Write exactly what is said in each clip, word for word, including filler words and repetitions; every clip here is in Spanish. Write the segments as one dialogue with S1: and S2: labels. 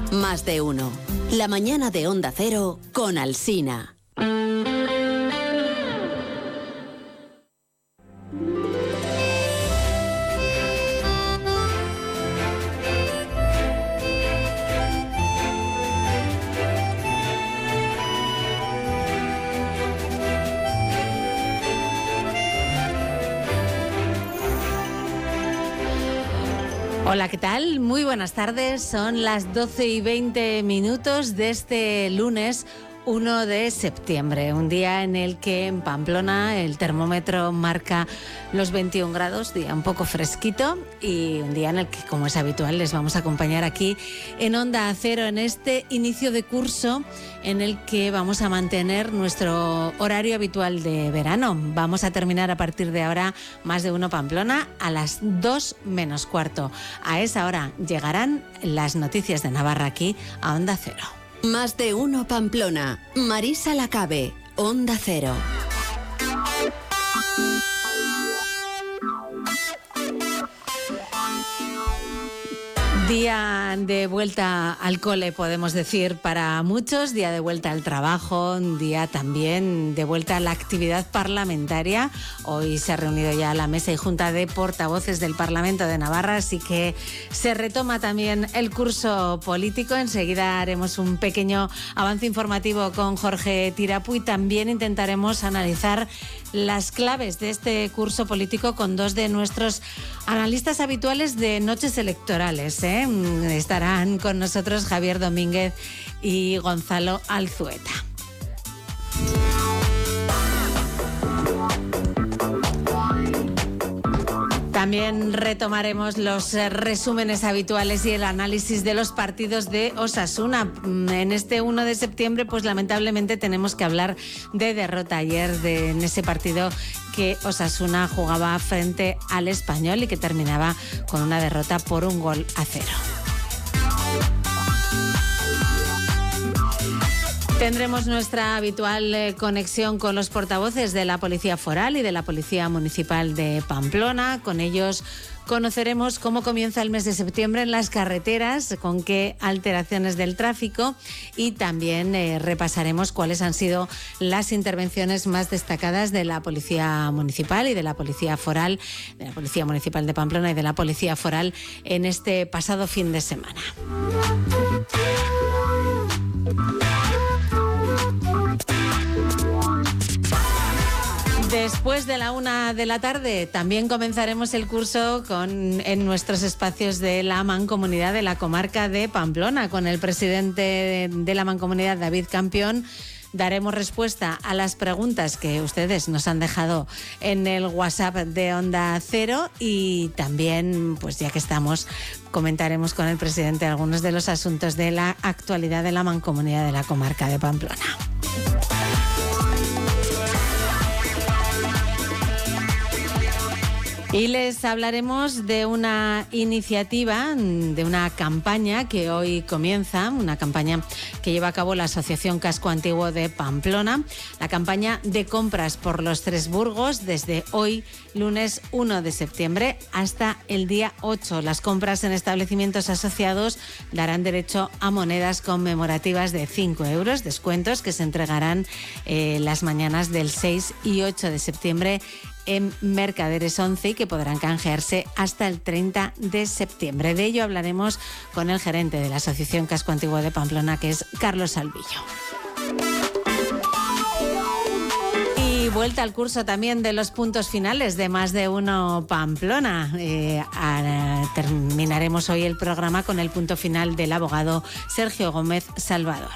S1: Más de uno. La mañana de Onda Cero con Alsina.
S2: Hola, ¿qué tal? Muy buenas tardes. Son las doce y veinte minutos de este lunes uno de septiembre, un día en el que en Pamplona el termómetro marca los veintiún grados, día un poco fresquito, y un día en el que, como es habitual, les vamos a acompañar aquí en Onda Cero en este inicio de curso en el que vamos a mantener nuestro horario habitual de verano. Vamos a terminar a partir de ahora Más de Uno Pamplona a las dos menos cuarto. A esa hora llegarán las noticias de Navarra aquí a Onda Cero.
S1: Más de Uno Pamplona. Marisa Lacabe, Onda Cero.
S2: Día de vuelta al cole, podemos decir, para muchos, día de vuelta al trabajo, un día también de vuelta a la actividad parlamentaria. Hoy se ha reunido ya la mesa y junta de portavoces del Parlamento de Navarra, así que se retoma también el curso político. Enseguida haremos un pequeño avance informativo con Jorge Tirapu y también intentaremos analizar las claves de este curso político con dos de nuestros analistas habituales de noches electorales, ¿eh? Estarán con nosotros Javier Domínguez y Gonzalo Alzueta. También retomaremos los resúmenes habituales y el análisis de los partidos de Osasuna. En este uno de septiembre, pues lamentablemente tenemos que hablar de derrota ayer de, en ese partido que Osasuna jugaba frente al Español y que terminaba con una derrota por un gol a cero. Tendremos nuestra habitual eh, conexión con los portavoces de la Policía Foral y de la Policía Municipal de Pamplona. Con ellos conoceremos cómo comienza el mes de septiembre en las carreteras, con qué alteraciones del tráfico, y también eh, repasaremos cuáles han sido las intervenciones más destacadas de la Policía Municipal y de la Policía Foral, de la Policía Municipal de Pamplona y de la Policía Foral en este pasado fin de semana. Después de la una de la tarde también comenzaremos el curso con, en nuestros espacios de la Mancomunidad de la Comarca de Pamplona. Con el presidente de, de la Mancomunidad, David Campión, daremos respuesta a las preguntas que ustedes nos han dejado en el WhatsApp de Onda Cero, y también, pues ya que estamos, comentaremos con el presidente algunos de los asuntos de la actualidad de la Mancomunidad de la Comarca de Pamplona. Y les hablaremos de una iniciativa, de una campaña que hoy comienza, una campaña que lleva a cabo la Asociación Casco Antiguo de Pamplona, la campaña de compras por los Tres Burgos, desde hoy, lunes uno de septiembre, hasta el día ocho. Las compras en establecimientos asociados darán derecho a monedas conmemorativas de cinco euros, descuentos que se entregarán eh, las mañanas del seis y ocho de septiembre en Mercaderes once y que podrán canjearse hasta el treinta de septiembre. De ello hablaremos con el gerente de la Asociación Casco Antiguo de Pamplona, que es Carlos Salvillo. Y vuelta al curso también de los puntos finales de Más de Uno Pamplona. Eh, a, terminaremos hoy el programa con el punto final del abogado Sergio Gómez Salvador.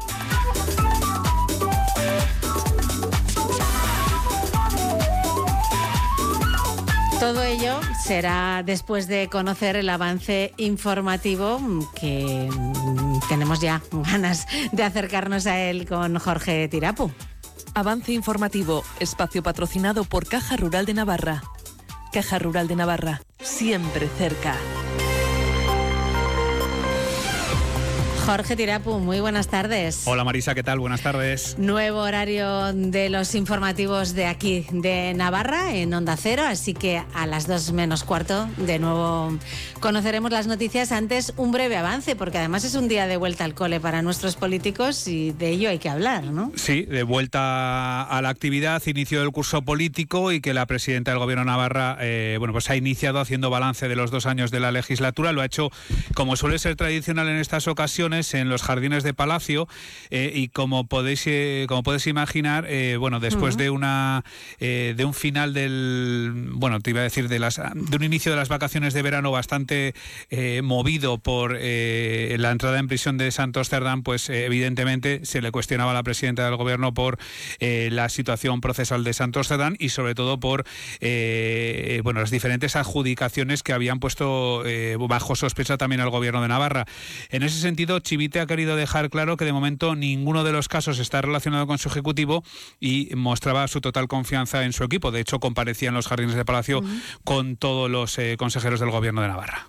S2: Todo ello será después de conocer el avance informativo, que tenemos ya ganas de acercarnos a él con Jorge Tirapu.
S3: Avance informativo, espacio patrocinado por Caja Rural de Navarra. Caja Rural de Navarra, siempre cerca.
S2: Jorge Tirapu, muy buenas tardes.
S4: Hola Marisa, ¿qué tal? Buenas tardes.
S2: Nuevo horario de los informativos de aquí, de Navarra, en Onda Cero, así que a las dos menos cuarto de nuevo conoceremos las noticias. Antes, un breve avance, porque además es un día de vuelta al cole para nuestros políticos y de ello hay que hablar, ¿no?
S4: Sí, de vuelta a la actividad, inicio del curso político y que la presidenta del Gobierno de Navarra eh, bueno, pues ha iniciado haciendo balance de los dos años de la legislatura. Lo ha hecho, como suele ser tradicional en estas ocasiones, en los jardines de Palacio eh, y como podéis eh, como podéis imaginar, eh, bueno, después uh-huh. de una eh, de un final del, bueno, te iba a decir de las de un inicio de las vacaciones de verano bastante eh, movido por eh, la entrada en prisión de Santos Cerdán, pues eh, evidentemente se le cuestionaba a la presidenta del Gobierno por eh, la situación procesal de Santos Cerdán y sobre todo por eh, bueno, las diferentes adjudicaciones que habían puesto eh, bajo sospecha también al Gobierno de Navarra. En ese sentido, Chivite ha querido dejar claro que de momento ninguno de los casos está relacionado con su ejecutivo y mostraba su total confianza en su equipo. De hecho, comparecía en los jardines de Palacio uh-huh. con todos los eh, consejeros del Gobierno de Navarra.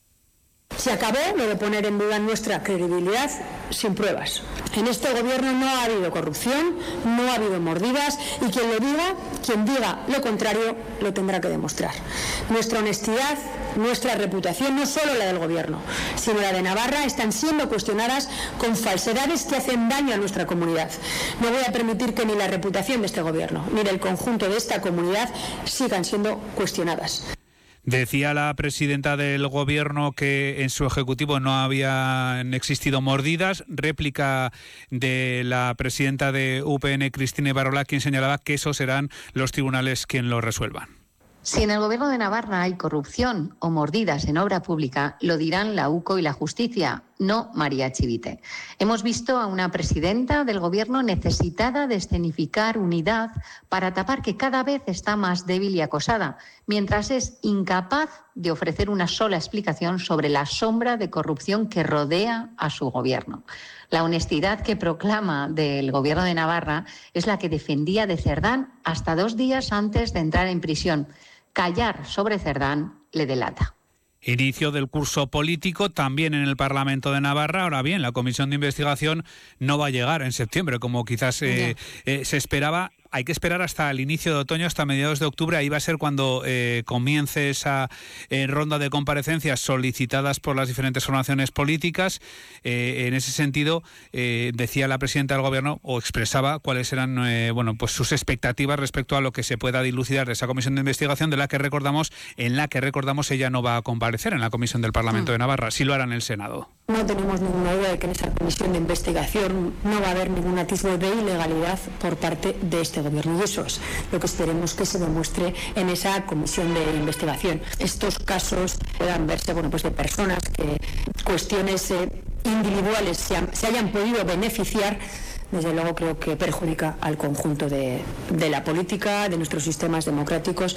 S5: Se acabó lo de poner en duda nuestra credibilidad sin pruebas. En este gobierno no ha habido corrupción, no ha habido mordidas y quien lo diga, quien diga lo contrario, lo tendrá que demostrar. Nuestra honestidad, nuestra reputación, no solo la del gobierno, sino la de Navarra, están siendo cuestionadas con falsedades que hacen daño a nuestra comunidad. No voy a permitir que ni la reputación de este gobierno, ni del conjunto de esta comunidad sigan siendo cuestionadas.
S4: Decía la presidenta del Gobierno que en su ejecutivo no habían existido mordidas. Réplica de la presidenta de U P N, Cristina Ibarrola, quien señalaba que esos serán los tribunales quien lo resuelvan.
S6: Si en el Gobierno de Navarra hay corrupción o mordidas en obra pública, lo dirán la U C O y la Justicia, no María Chivite. Hemos visto a una presidenta del Gobierno necesitada de escenificar unidad para tapar que cada vez está más débil y acosada, mientras es incapaz de ofrecer una sola explicación sobre la sombra de corrupción que rodea a su Gobierno. La honestidad que proclama del Gobierno de Navarra es la que defendía de Cerdán hasta dos días antes de entrar en prisión. Callar sobre Cerdán le delata.
S4: Inicio del curso político también en el Parlamento de Navarra. Ahora bien, la comisión de investigación no va a llegar en septiembre, como quizás eh, eh, se esperaba. Hay que esperar hasta el inicio de otoño, hasta mediados de octubre. Ahí va a ser cuando eh, comience esa eh, ronda de comparecencias solicitadas por las diferentes formaciones políticas. Eh, en ese sentido, eh, decía la presidenta del Gobierno, o expresaba cuáles eran eh, bueno, pues sus expectativas respecto a lo que se pueda dilucidar de esa comisión de investigación, de la que recordamos, en la que recordamos ella no va a comparecer en la comisión del Parlamento mm. de Navarra. Sí lo hará en el Senado.
S5: No tenemos ninguna duda de que en esa comisión de investigación no va a haber ningún atisbo de ilegalidad por parte de este gobierno y eso es lo que esperemos que se demuestre en esa comisión de investigación. Estos casos puedan verse, bueno, pues de personas que cuestiones eh, individuales se, han, se hayan podido beneficiar. Desde luego creo que perjudica al conjunto de, de la política, de nuestros sistemas democráticos.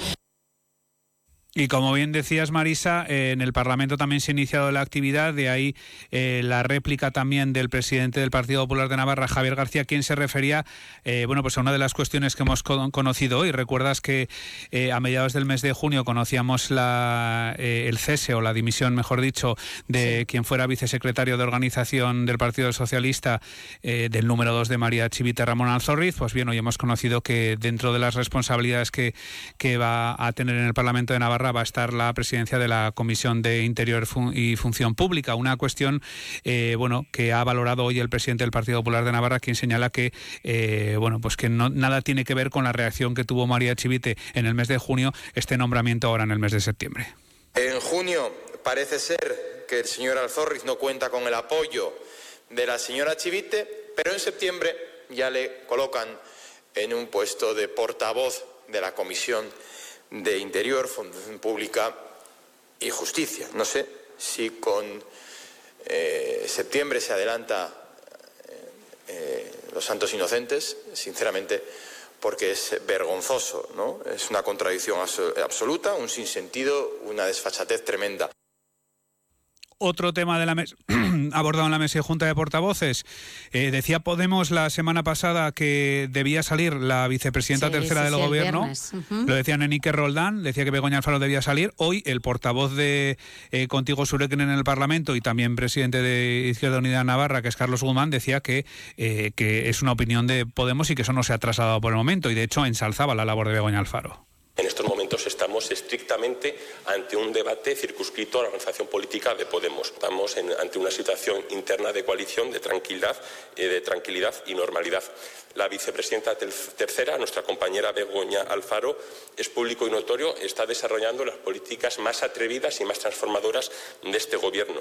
S4: Y como bien decías, Marisa, eh, en el Parlamento también se ha iniciado la actividad, de ahí eh, la réplica también del presidente del Partido Popular de Navarra, Javier García, quien se refería eh, bueno, pues a una de las cuestiones que hemos con- conocido hoy. Recuerdas que eh, a mediados del mes de junio conocíamos la, eh, el cese o la dimisión, mejor dicho, de sí. quien fuera vicesecretario de organización del Partido Socialista, eh, del número dos de María Chivite, Ramón Alzorriz. Pues bien, hoy hemos conocido que dentro de las responsabilidades que, que va a tener en el Parlamento de Navarra va a estar la presidencia de la Comisión de Interior y Función Pública, una cuestión eh, bueno, que ha valorado hoy el presidente del Partido Popular de Navarra, quien señala que eh, bueno, pues que no, nada tiene que ver con la reacción que tuvo María Chivite en el mes de junio, este nombramiento ahora en el mes de septiembre.
S7: En junio parece ser que el señor Alzorriz no cuenta con el apoyo de la señora Chivite, pero en septiembre ya le colocan en un puesto de portavoz de la Comisión de Interior, Función Pública y Justicia. No sé si con eh, septiembre se adelanta eh, eh, los santos inocentes, sinceramente, porque es vergonzoso, ¿no? Es una contradicción absoluta, un sinsentido, una desfachatez tremenda.
S4: Otro tema de la mesa abordado en la mesa de Junta de Portavoces. Eh, decía Podemos la semana pasada que debía salir la vicepresidenta
S2: sí,
S4: tercera
S2: sí,
S4: del
S2: sí,
S4: gobierno.
S2: Uh-huh.
S4: Lo decía Nenique Roldán, decía que Begoña Alfaro debía salir. Hoy el portavoz de eh, Contigo Surekin en el Parlamento y también presidente de Izquierda Unida Navarra, que es Carlos Guzmán, decía que, eh, que es una opinión de Podemos y que eso no se ha trasladado por el momento. Y de hecho ensalzaba la labor de Begoña Alfaro.
S8: En estos momentos estamos estrictamente ante un debate circunscrito a la organización política de Podemos. Estamos en, ante una situación interna de coalición, de tranquilidad, eh, de tranquilidad y normalidad. La vicepresidenta tercera, nuestra compañera Begoña Alfaro, es público y notorio, está desarrollando las políticas más atrevidas y más transformadoras de este gobierno.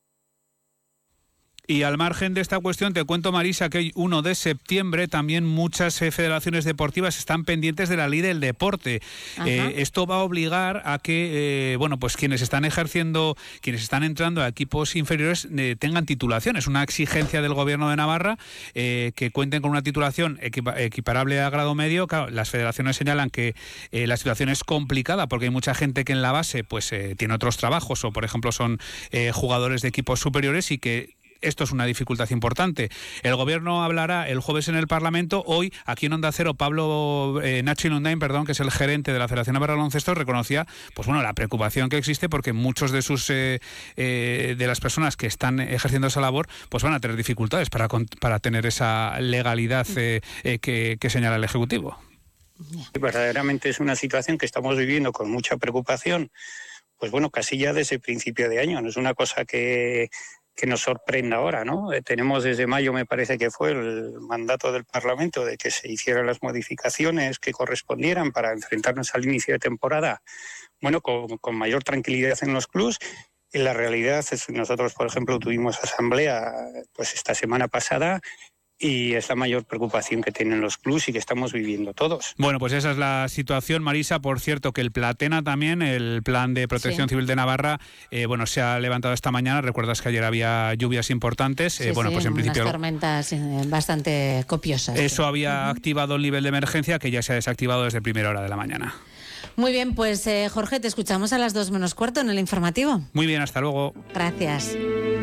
S4: Y al margen de esta cuestión, te cuento, Marisa, que hoy, uno de septiembre, también muchas eh, federaciones deportivas están pendientes de la ley del deporte. Eh, esto va a obligar a que, eh, bueno, pues quienes están ejerciendo, quienes están entrando a equipos inferiores eh, tengan titulación. Es una exigencia del Gobierno de Navarra eh, que cuenten con una titulación equipa- equiparable a grado medio. Claro, las federaciones señalan que eh, la situación es complicada porque hay mucha gente que en la base pues eh, tiene otros trabajos o, por ejemplo, son eh, jugadores de equipos superiores y que esto es una dificultad importante. El Gobierno hablará el jueves en el Parlamento. Hoy, aquí en Onda Cero, Pablo eh, Nacho Inundain, perdón, que es el gerente de la Federación Navarra de Baloncesto, reconocía pues bueno, la preocupación que existe porque muchos de sus eh, eh, de las personas que están ejerciendo esa labor pues van a tener dificultades para, para tener esa legalidad eh, eh, que, que señala el Ejecutivo.
S9: Verdaderamente es una situación que estamos viviendo con mucha preocupación, pues bueno, casi ya desde el principio de año. No es una cosa que... que nos sorprenda ahora, ¿no? Eh, tenemos desde mayo, me parece que fue el mandato del Parlamento de que se hicieran las modificaciones que correspondieran para enfrentarnos al inicio de temporada, bueno, con, con mayor tranquilidad en los clubs. Y la realidad es que nosotros, por ejemplo, tuvimos asamblea pues esta semana pasada y es la mayor preocupación que tienen los clubs y que estamos viviendo todos.
S4: Bueno, pues esa es la situación, Marisa. Por cierto, que el Platena también, el Plan de Protección sí. Civil de Navarra, eh, bueno, se ha levantado esta mañana. Recuerdas que ayer había lluvias importantes.
S2: Sí,
S4: eh, bueno,
S2: sí,
S4: pues en
S2: unas
S4: principio
S2: tormentas bastante copiosas.
S4: Eso
S2: sí.
S4: había uh-huh. activado el nivel de emergencia que ya se ha desactivado desde primera hora de la mañana.
S2: Muy bien, pues eh, Jorge, te escuchamos a las dos menos cuarto en el informativo.
S4: Muy bien, hasta luego.
S2: Gracias.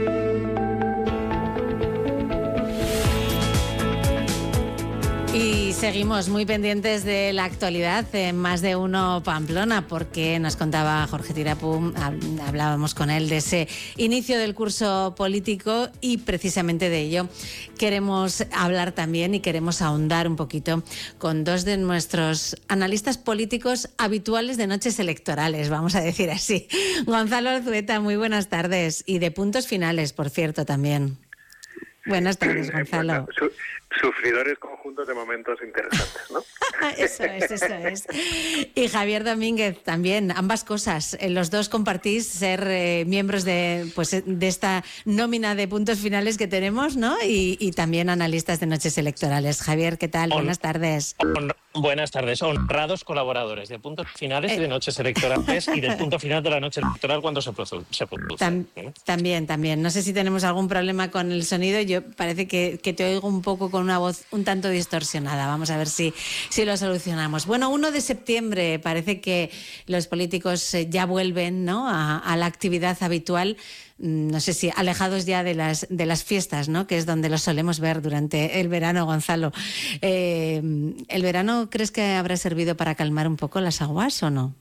S2: Y seguimos muy pendientes de la actualidad en Más de Uno Pamplona, porque nos contaba Jorge Tirapú, hablábamos con él de ese inicio del curso político y precisamente de ello queremos hablar también y queremos ahondar un poquito con dos de nuestros analistas políticos habituales de noches electorales, vamos a decir así. Gonzalo Alzueta, muy buenas tardes, y de Puntos Finales, por cierto, también. Buenas tardes, Gonzalo.
S10: Bueno, su, sufridores conjuntos de momentos interesantes, ¿no?
S2: Eso es, eso es. Y Javier Domínguez también, ambas cosas. Los dos compartís ser eh, miembros de, pues, de esta nómina de Puntos Finales que tenemos, ¿no? Y, y también analistas de noches electorales. Javier, ¿qué tal?
S11: On,
S2: buenas tardes.
S11: On, buenas tardes. Honrados colaboradores de Puntos Finales eh. y de noches electorales y del punto final de la noche electoral cuando se produce. Se produce
S2: Tam, ¿eh? También, también. No sé si tenemos algún problema con el sonido. Yo parece que, que te oigo un poco con una voz un tanto distorsionada. Vamos a ver si, si lo solucionamos. Bueno, uno de septiembre parece que los políticos ya vuelven, ¿no?, a, a la actividad habitual. No sé si alejados ya de las de las fiestas, ¿no?, que es donde los solemos ver durante el verano, Gonzalo. Eh, ¿El verano crees que habrá servido para calmar un poco las aguas o no?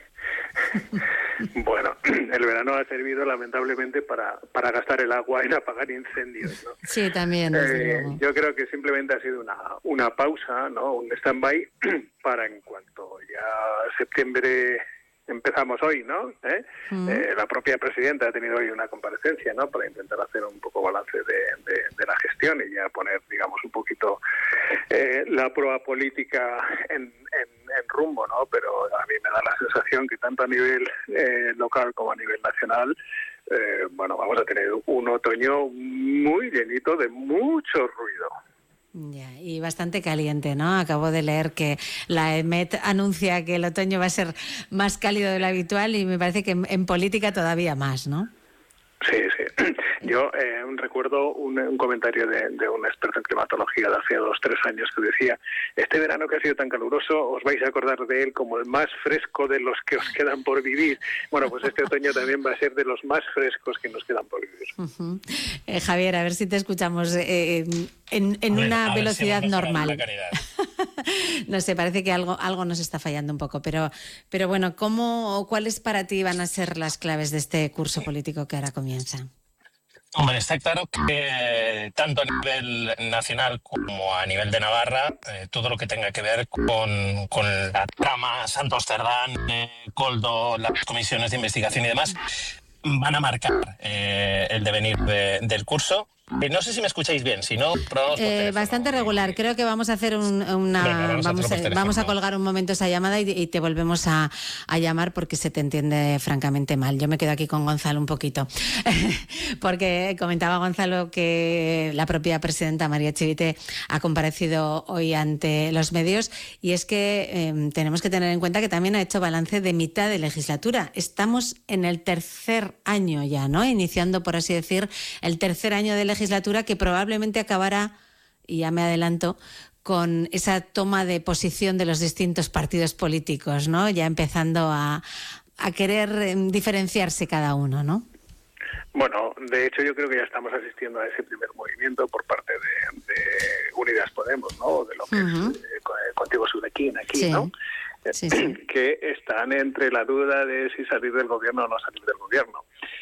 S10: Bueno, el verano ha servido lamentablemente para, para gastar el agua en apagar incendios, ¿no?
S2: Sí, también, desde
S10: eh,
S2: luego.
S10: Yo creo que simplemente ha sido una, una pausa, ¿no?, un stand-by para en cuanto ya septiembre empezamos hoy, ¿no? ¿Eh? Mm. Eh, la propia presidenta ha tenido hoy una comparecencia, ¿no?, para intentar hacer un poco balance de, de, de la gestión y ya poner, digamos, un poquito eh, la prueba política en, en, en rumbo, ¿no? Pero a mí me da la sensación que tanto a nivel eh, local como a nivel nacional, eh, bueno, vamos a tener un otoño muy llenito de mucho ruido.
S2: Ya, y bastante caliente, ¿no? Acabo de leer que la E M E T anuncia que el otoño va a ser más cálido de lo habitual y me parece que en, en política todavía más, ¿no?
S10: Sí, sí. Yo eh, recuerdo un, un comentario de, de un experto en climatología de hace dos, tres años que decía: este verano que ha sido tan caluroso, os vais a acordar de él como el más fresco de los que os quedan por vivir. Bueno, pues este otoño también va a ser de los más frescos que nos quedan por vivir.
S2: Uh-huh. eh, Javier, a ver si te escuchamos eh, en, en
S11: ver,
S2: una velocidad
S11: si
S2: normal. No sé, parece que algo, algo nos está fallando un poco, pero, pero bueno, ¿cómo o cuáles para ti van a ser las claves de este curso político que ahora comienza?
S11: Hombre, está claro que tanto a nivel nacional como a nivel de Navarra, eh, todo lo que tenga que ver con, con la trama Santos Cerdán, eh, Koldo, las comisiones de investigación y demás, van a marcar eh, el devenir de, del curso. Eh, no sé si me escucháis bien, si no, probamos por
S2: Eh,
S11: teléfono.
S2: bastante regular. Creo que vamos a hacer un, una.
S11: Venga, vamos a
S2: vamos,
S11: hacerlo por
S2: a, vamos a
S11: teléfono.
S2: colgar un momento esa llamada y, y te volvemos a, a llamar porque se te entiende francamente mal. Yo me quedo aquí con Gonzalo un poquito. Porque comentaba Gonzalo que la propia presidenta María Chivite ha comparecido hoy ante los medios y es que eh, tenemos que tener en cuenta que también ha hecho balance de mitad de legislatura. Estamos en el tercer año ya, ¿no? Iniciando, por así decir, el tercer año de legislatura. legislatura que probablemente acabará, y ya me adelanto, con esa toma de posición de los distintos partidos políticos, ¿no? Ya empezando a, a querer eh, diferenciarse cada uno, ¿no?
S10: Bueno, de hecho yo creo que ya estamos asistiendo a ese primer movimiento por parte de, de Unidas Podemos, ¿no? De lo que uh-huh. es eh, Contigo Surequín aquí, sí. ¿no? Sí, sí. Que están entre la duda de si salir del gobierno o no salir del gobierno.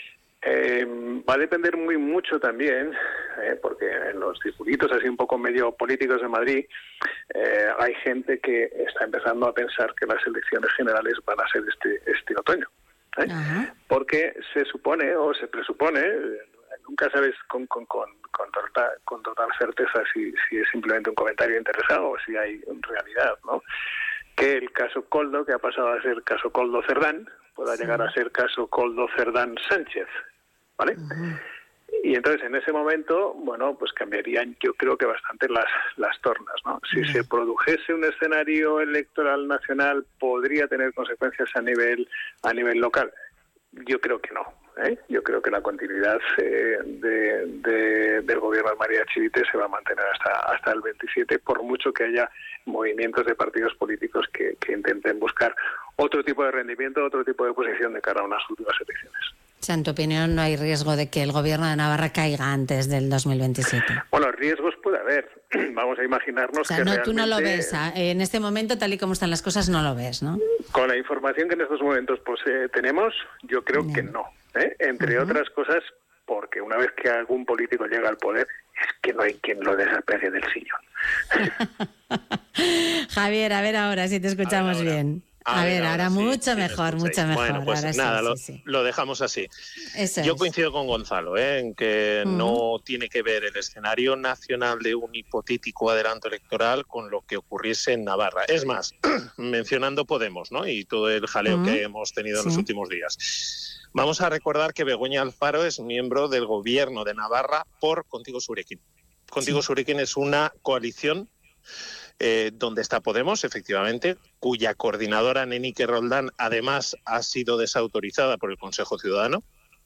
S10: Eh, va a depender muy mucho también, eh, porque en los circuitos así un poco medio políticos de Madrid eh, hay gente que está empezando a pensar que las elecciones generales van a ser este este otoño, ¿eh? Uh-huh. Porque se supone o se presupone, eh, nunca sabes con con con con total, con total certeza si si es simplemente un comentario interesado o si hay realidad, ¿no? Que el caso Koldo, que ha pasado a ser caso Koldo Cerdán, pueda sí. llegar a ser caso Koldo Cerdán Sánchez. ¿Vale? Uh-huh. Y entonces en ese momento, bueno, pues cambiarían yo creo que bastante las las tornas, ¿no? Si uh-huh. se produjese un escenario electoral nacional, ¿podría tener consecuencias a nivel a nivel local? Yo creo que no, ¿eh? Yo creo que la continuidad eh, de, de, del gobierno de María Chivite se va a mantener hasta hasta el veintisiete, por mucho que haya movimientos de partidos políticos que, que intenten buscar otro tipo de rendimiento, otro tipo de posición de cara a unas futuras elecciones.
S2: O sea, en tu opinión, ¿no hay riesgo de que el gobierno de Navarra caiga antes del dos mil veintisiete?
S10: Bueno, riesgos puede haber. Vamos a imaginarnos
S2: o sea,
S10: que
S2: no,
S10: realmente...
S2: tú no lo ves. En este momento, tal y como están las cosas, no lo ves, ¿no?
S10: Con la información que en estos momentos pues, eh, tenemos, yo creo no. que no. ¿eh? Entre uh-huh. otras cosas, porque una vez que algún político llega al poder, es que no hay quien lo desapegue del sillón.
S2: Javier, a ver ahora si te escuchamos bien. A, a ver, ver, ahora, ahora sí, mucho sí, mejor, mucho mejor.
S12: Bueno, pues
S2: ahora
S12: nada,
S2: sí,
S12: lo,
S2: sí, sí.
S12: lo dejamos así.
S2: Eso
S12: Yo
S2: es.
S12: coincido con Gonzalo, ¿eh? en que uh-huh. no tiene que ver el escenario nacional de un hipotético adelanto electoral con lo que ocurriese en Navarra. Es más, mencionando Podemos, ¿no? Y todo el jaleo uh-huh. que hemos tenido en sí. los últimos días. Vamos a recordar que Begoña Alfaro es miembro del gobierno de Navarra por Contigo Surequín. Contigo sí. Surequín es una coalición Eh, donde está Podemos, efectivamente, cuya coordinadora, Nenique Roldán, además ha sido desautorizada por el Consejo Ciudadano,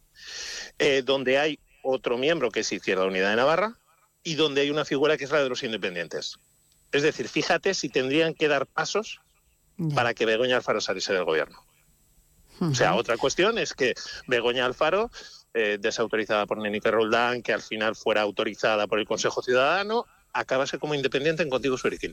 S12: eh, donde hay otro miembro que es Izquierda Unida de Navarra y donde hay una figura que es la de los independientes. Es decir, fíjate si tendrían que dar pasos yeah. para que Begoña Alfaro saliese del gobierno. Uh-huh. O sea, otra cuestión es que Begoña Alfaro, eh, desautorizada por Nenique Roldán, que al final fuera autorizada por el Consejo Ciudadano, acabase como independiente en Contigo Surequín.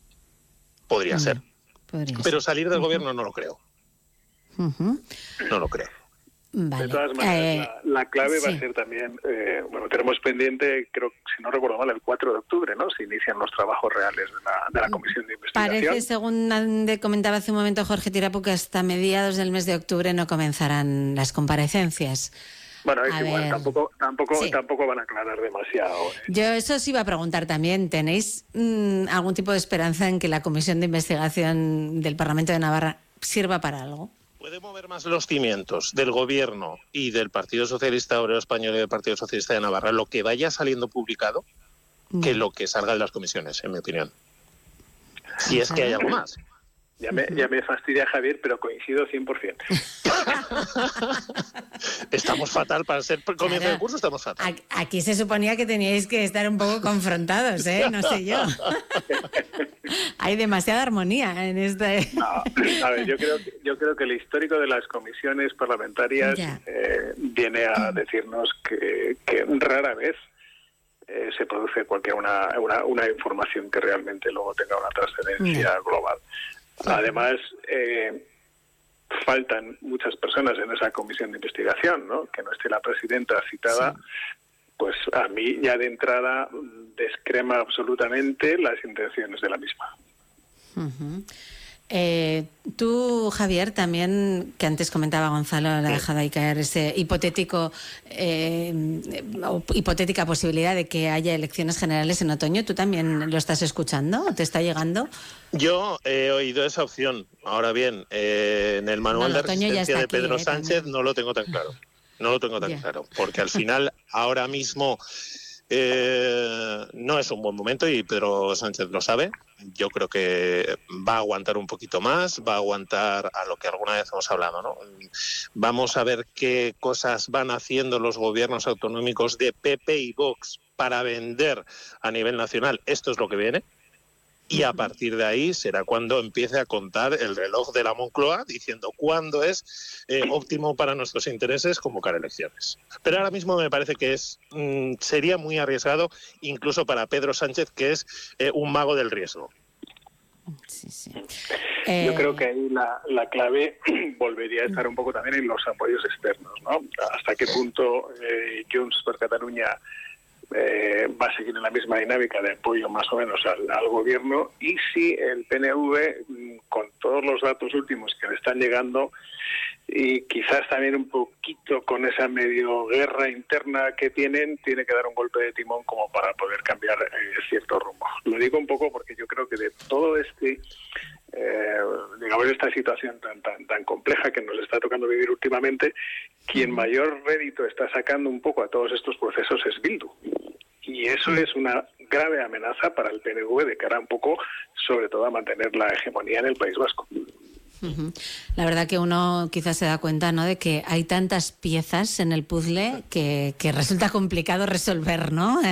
S12: Podría mm, ser. Podría Pero salir del uh-huh. gobierno no lo creo. Uh-huh. No lo creo.
S2: Vale.
S10: De todas maneras, eh, la, la clave sí. va a ser también, eh, bueno, tenemos pendiente, creo, si no recuerdo mal, el cuatro de octubre, ¿no? Se inician los trabajos reales de la, de la Comisión de Investigación.
S2: Parece, según comentaba hace un momento Jorge Tirapu, que hasta mediados del mes de octubre no comenzarán las comparecencias.
S10: Bueno, es
S2: a
S10: igual,
S2: ver.
S10: tampoco tampoco
S2: sí.
S10: tampoco van a aclarar demasiado. ¿eh?
S2: Yo eso sí iba a preguntar también. ¿Tenéis mmm, algún tipo de esperanza en que la Comisión de Investigación del Parlamento de Navarra sirva para algo?
S12: Puede mover más los cimientos del Gobierno y del Partido Socialista Obrero Español y del Partido Socialista de Navarra, lo que vaya saliendo publicado, mm. que lo que salga de las comisiones, en mi opinión. Si es que hay algo más.
S10: Ya me, ya me fastidia Javier, pero coincido cien por ciento.
S12: Estamos fatal para ser comienzo
S2: Claro.
S12: de curso, estamos fatal.
S2: Aquí se suponía que teníais que estar un poco confrontados, ¿eh? No sé yo. Hay demasiada armonía en este...
S10: No, a ver, yo creo, que, yo creo que el histórico de las comisiones parlamentarias eh, viene a decirnos que, que rara vez eh, se produce cualquier una, una, una información que realmente luego tenga una trascendencia
S2: no.
S10: global. Además, eh, faltan muchas personas en esa comisión de investigación, ¿no? Que no esté la presidenta citada, sí. Pues a mí ya de entrada descrema absolutamente las intenciones de la misma.
S2: Uh-huh. Eh, tú, Javier, también, que antes comentaba Gonzalo, le ha dejado ahí caer ese hipotético, eh, hipotética posibilidad de que haya elecciones generales en otoño. ¿Tú también lo estás escuchando? ¿Te está llegando?
S12: Yo he oído esa opción. Ahora bien, eh, en el manual
S2: no,
S12: de resistencia de
S2: aquí,
S12: Pedro
S2: eh,
S12: Sánchez
S2: también.
S12: no lo tengo tan claro. No lo tengo tan
S2: Yeah.
S12: claro, porque al final, ahora mismo, eh, no es un buen momento y Pedro Sánchez lo sabe. Yo creo que va a aguantar un poquito más, va a aguantar a lo que alguna vez hemos hablado, ¿no? Vamos a ver qué cosas van haciendo los gobiernos autonómicos de P P y Vox para vender a nivel nacional. Esto es lo que viene. Y a partir de ahí será cuando empiece a contar el reloj de la Moncloa diciendo cuándo es eh, óptimo para nuestros intereses convocar elecciones. Pero ahora mismo me parece que es mmm, sería muy arriesgado incluso para Pedro Sánchez, que es eh, un mago del riesgo.
S2: Sí, sí.
S10: Eh... Yo creo que ahí la, la clave volvería a estar un poco también en los apoyos externos, ¿no? Hasta qué punto eh, Junts per Catalunya Eh, va a seguir en la misma dinámica de apoyo más o menos al, al gobierno, y si el P N V, con todos los datos últimos que le están llegando y quizás también un poquito con esa medio guerra interna que tienen, tiene que dar un golpe de timón como para poder cambiar eh, cierto rumbo. Lo digo un poco porque yo creo que de todo este eh, digamos esta situación tan tan tan compleja que nos está tocando vivir últimamente, quien mayor rédito está sacando un poco a todos estos procesos es Bildu, y eso es una grave amenaza para el P N V de cara un poco, sobre todo, a mantener la hegemonía en el País Vasco.
S2: Uh-huh. La verdad que uno quizás se da cuenta, ¿no?, de que hay tantas piezas en el puzzle que, que resulta complicado resolver, ¿no?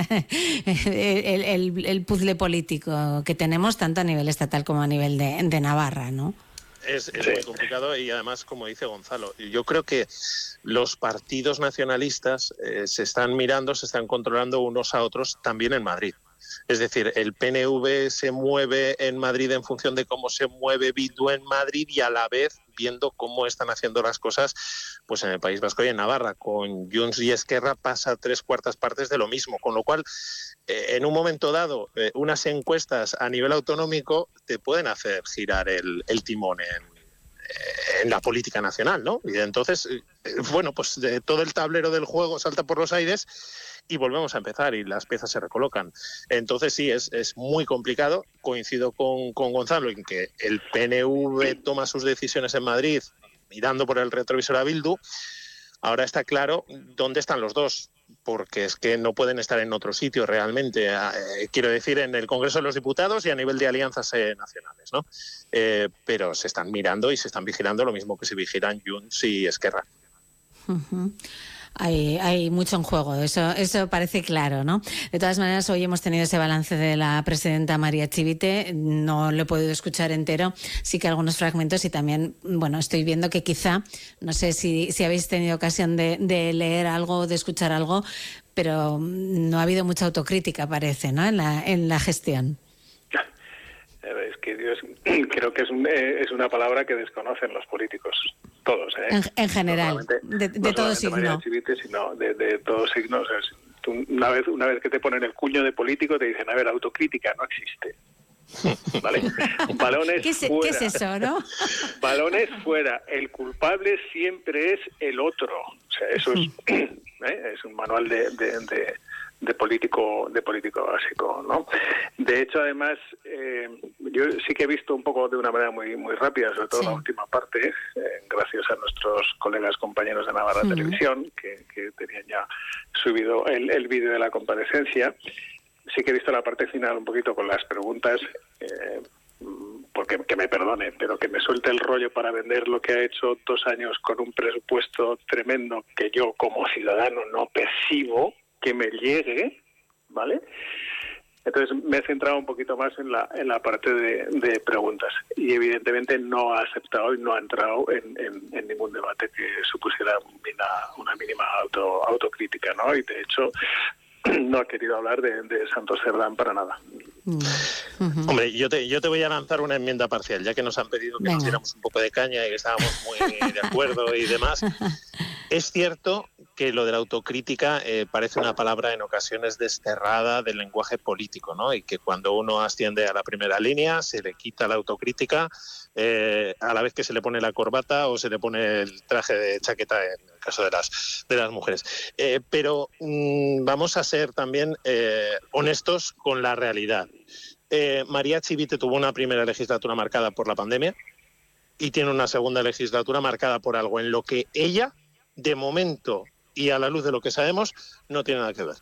S2: el, el, el puzzle político que tenemos tanto a nivel estatal como a nivel de, de Navarra, ¿no?
S12: Es, es sí. muy complicado y además, como dice Gonzalo, yo creo que los partidos nacionalistas eh, se están mirando, se están controlando unos a otros también en Madrid. Es decir, el P N V se mueve en Madrid en función de cómo se mueve Bildu en Madrid y a la vez viendo cómo están haciendo las cosas pues en el País Vasco y en Navarra. Con Junts y Esquerra pasa tres cuartas partes de lo mismo, con lo cual eh, en un momento dado eh, unas encuestas a nivel autonómico te pueden hacer girar el, el timón en, eh, en la política nacional, ¿no? Y entonces, eh, bueno, pues de todo el tablero del juego salta por los aires y volvemos a empezar y las piezas se recolocan. Entonces sí, es, es muy complicado. Coincido con, con Gonzalo en que el P N V toma sus decisiones en Madrid mirando por el retrovisor a Bildu. Ahora está claro dónde están los dos, porque es que no pueden estar en otro sitio realmente. Eh, quiero decir, en el Congreso de los Diputados y a nivel de alianzas eh, nacionales, ¿no? Eh, pero se están mirando y se están vigilando lo mismo que se vigilan Junts y Esquerra.
S2: Uh-huh. Hay, hay mucho en juego, eso, eso parece claro, ¿no? De todas maneras, hoy hemos tenido ese balance de la presidenta María Chivite, no lo he podido escuchar entero, sí que algunos fragmentos, y también, bueno, estoy viendo que quizá, no sé si, si habéis tenido ocasión de, de leer algo, de escuchar algo, pero no ha habido mucha autocrítica, parece, ¿no?, en la, en la gestión.
S10: Es que Dios, creo que es, un, es una palabra que desconocen los políticos, todos, ¿eh?
S2: En, en general, no de, de no todo signo.
S10: María Chivite, sino de, de todos signos. O sea, tú una vez, una vez que te ponen el cuño de político, te dicen, a ver, autocrítica no existe. ¿Vale? Balones
S2: ¿Qué es,
S10: fuera.
S2: ¿Qué es eso, no?
S10: Balones fuera. El culpable siempre es el otro. O sea, eso es, ¿eh? es un manual de, de, de, de político de político básico, ¿no? De hecho, además, eh, yo sí que he visto un poco de una manera muy muy rápida, sobre todo sí. la última parte, eh, gracias a nuestros colegas compañeros de Navarra uh-huh. Televisión, que, que tenían ya subido el, el vídeo de la comparecencia. Sí que he visto la parte final un poquito con las preguntas, eh, porque que me perdone, pero que me suelte el rollo para vender lo que ha hecho dos años con un presupuesto tremendo que yo como ciudadano no percibo que me llegue, ¿vale? Entonces me he centrado un poquito más en la en la parte de, de preguntas y evidentemente no ha aceptado y no ha entrado en, en, en ningún debate que supusiera una, una mínima auto, autocrítica, ¿no? Y de hecho no ha querido hablar de, de Santos Cerdán para nada.
S12: Uh-huh. Hombre, yo te, yo te voy a lanzar una enmienda parcial, ya que nos han pedido que Venga. nos diéramos un poco de caña y que estábamos muy de acuerdo y demás. Es cierto que lo de la autocrítica eh, parece una palabra en ocasiones desterrada del lenguaje político, ¿no? Y que cuando uno asciende a la primera línea se le quita la autocrítica eh, a la vez que se le pone la corbata o se le pone el traje de chaqueta en el caso de las de las mujeres. Eh, pero mmm, vamos a ser también eh, honestos con la realidad. Eh, María Chivite tuvo una primera legislatura marcada por la pandemia y tiene una segunda legislatura marcada por algo en lo que ella, de momento y a la luz de lo que sabemos, no tiene nada que ver.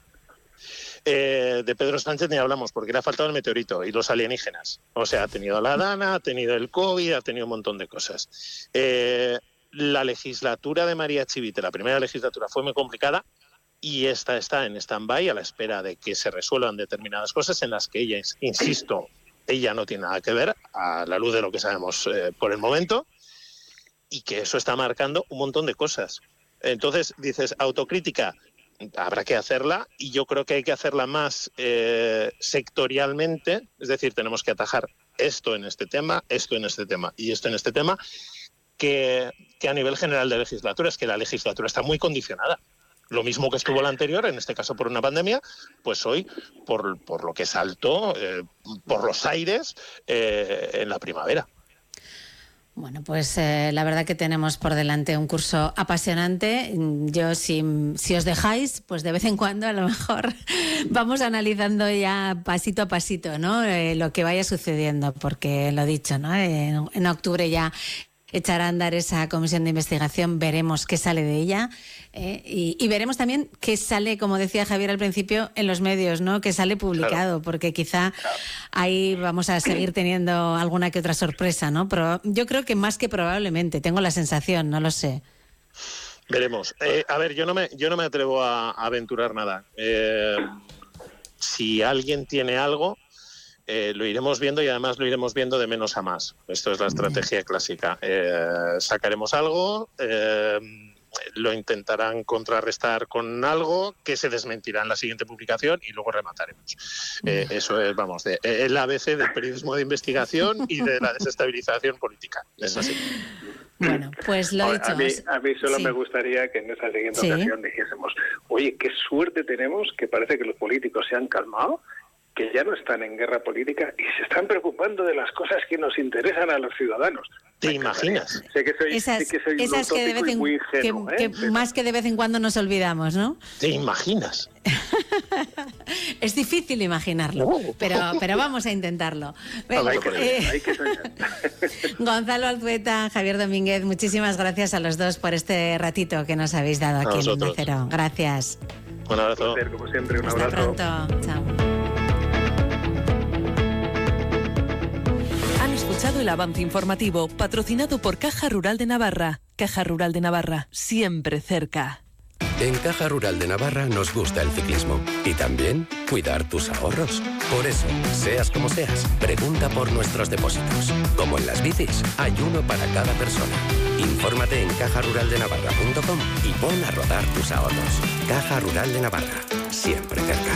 S12: Eh, de Pedro Sánchez ni hablamos porque le ha faltado el meteorito y los alienígenas. O sea, ha tenido la Dana, ha tenido el COVID, ha tenido un montón de cosas. Eh, la legislatura de María Chivite, la primera legislatura, fue muy complicada y esta está en stand-by a la espera de que se resuelvan determinadas cosas en las que ella, insisto, ella no tiene nada que ver a la luz de lo que sabemos eh, por el momento y que eso está marcando un montón de cosas. Entonces, dices, autocrítica, habrá que hacerla y yo creo que hay que hacerla más eh, sectorialmente, es decir, tenemos que atajar esto en este tema, esto en este tema y esto en este tema, que, que a nivel general de legislatura, es que la legislatura está muy condicionada. Lo mismo que estuvo la anterior, en este caso por una pandemia, pues hoy por, por lo que saltó eh, por los aires eh, en la primavera.
S2: Bueno, pues eh, la verdad que tenemos por delante un curso apasionante. Yo, si, si os dejáis, pues de vez en cuando a lo mejor vamos analizando ya pasito a pasito, ¿no? Eh, lo que vaya sucediendo, porque lo dicho, ¿no? En, en octubre ya echará a andar esa comisión de investigación, veremos qué sale de ella eh, y, y veremos también qué sale, como decía Javier al principio, en los medios, ¿no? Que sale publicado, claro. Porque quizá ahí vamos a seguir teniendo alguna que otra sorpresa, ¿no? Pero yo creo que más que probablemente, tengo la sensación, no lo sé.
S12: Veremos. Eh, a ver, yo no me, yo no me atrevo a, a aventurar nada. Eh, si alguien tiene algo, Eh, lo iremos viendo y además lo iremos viendo de menos a más. Esto es la estrategia clásica. Eh, sacaremos algo, eh, lo intentarán contrarrestar con algo que se desmentirá en la siguiente publicación y luego remataremos. Eh, eso es, vamos, de, el A B C del periodismo de investigación y de la desestabilización política. Es así.
S2: Bueno, pues lo
S10: Ahora,
S2: dicho.
S10: A mí, a mí solo
S2: sí.
S10: me gustaría que en esa siguiente
S2: sí.
S10: ocasión dijésemos, oye, qué suerte tenemos, que parece que los políticos se han calmado, que ya no están en guerra política y se están preocupando de las cosas que nos interesan a los ciudadanos.
S12: ¿Te imaginas?
S10: Sé que soy,
S2: esas,
S10: sé que soy
S2: esas que de vez en,
S10: muy ingenuo,
S2: que,
S10: ¿eh?
S2: que
S10: Pero...
S2: más que de vez en cuando nos olvidamos, ¿no?
S12: ¿Te imaginas?
S2: Es difícil imaginarlo, pero, pero vamos a intentarlo. Venga,
S10: hay que,
S2: eh,
S10: hay que soñar.
S2: Gonzalo Alzueta, Javier Domínguez, muchísimas gracias a los dos por este ratito que nos habéis dado aquí en Onda Cero. Gracias.
S12: Un abrazo.
S10: Un placer, como siempre, un
S2: Hasta
S10: abrazo.
S2: pronto. Chao.
S3: Han escuchado el avance informativo patrocinado por Caja Rural de Navarra. Caja Rural de Navarra, siempre cerca.
S13: En Caja Rural de Navarra nos gusta el ciclismo y también cuidar tus ahorros. Por eso, seas como seas, pregunta por nuestros depósitos. Como en las bicis, hay uno para cada persona. Infórmate en caja rural de navarra punto com y pon a rodar tus ahorros. Caja Rural de Navarra, siempre cerca.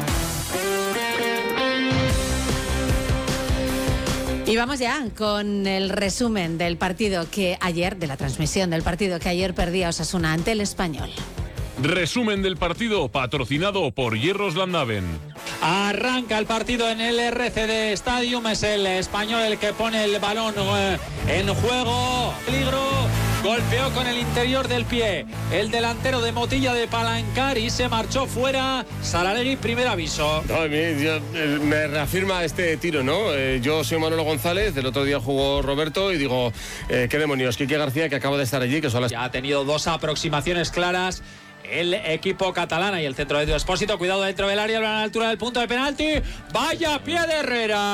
S2: Y vamos ya con el resumen del partido que ayer, de la transmisión del partido que ayer perdía Osasuna ante el Español.
S14: Resumen del partido patrocinado por Hierros Landaven.
S15: Arranca el partido en el R C D Stadium, es el Español el que pone el balón eh, en juego, peligro, golpeó con el interior del pie el delantero de Motilla de Palancar y se marchó fuera. Saralegui, primer aviso.
S16: No, a mí, yo, eh, me reafirma este tiro, ¿no? Eh, yo soy Manolo González, el otro día jugó Roberto y digo, eh, qué demonios, Quique García que acaba de estar allí, que son las...
S15: Ya ha tenido dos aproximaciones claras el equipo catalán y el centro de Edu Expósito, cuidado dentro del área, a la altura del punto de penalti, vaya pie de Herrera,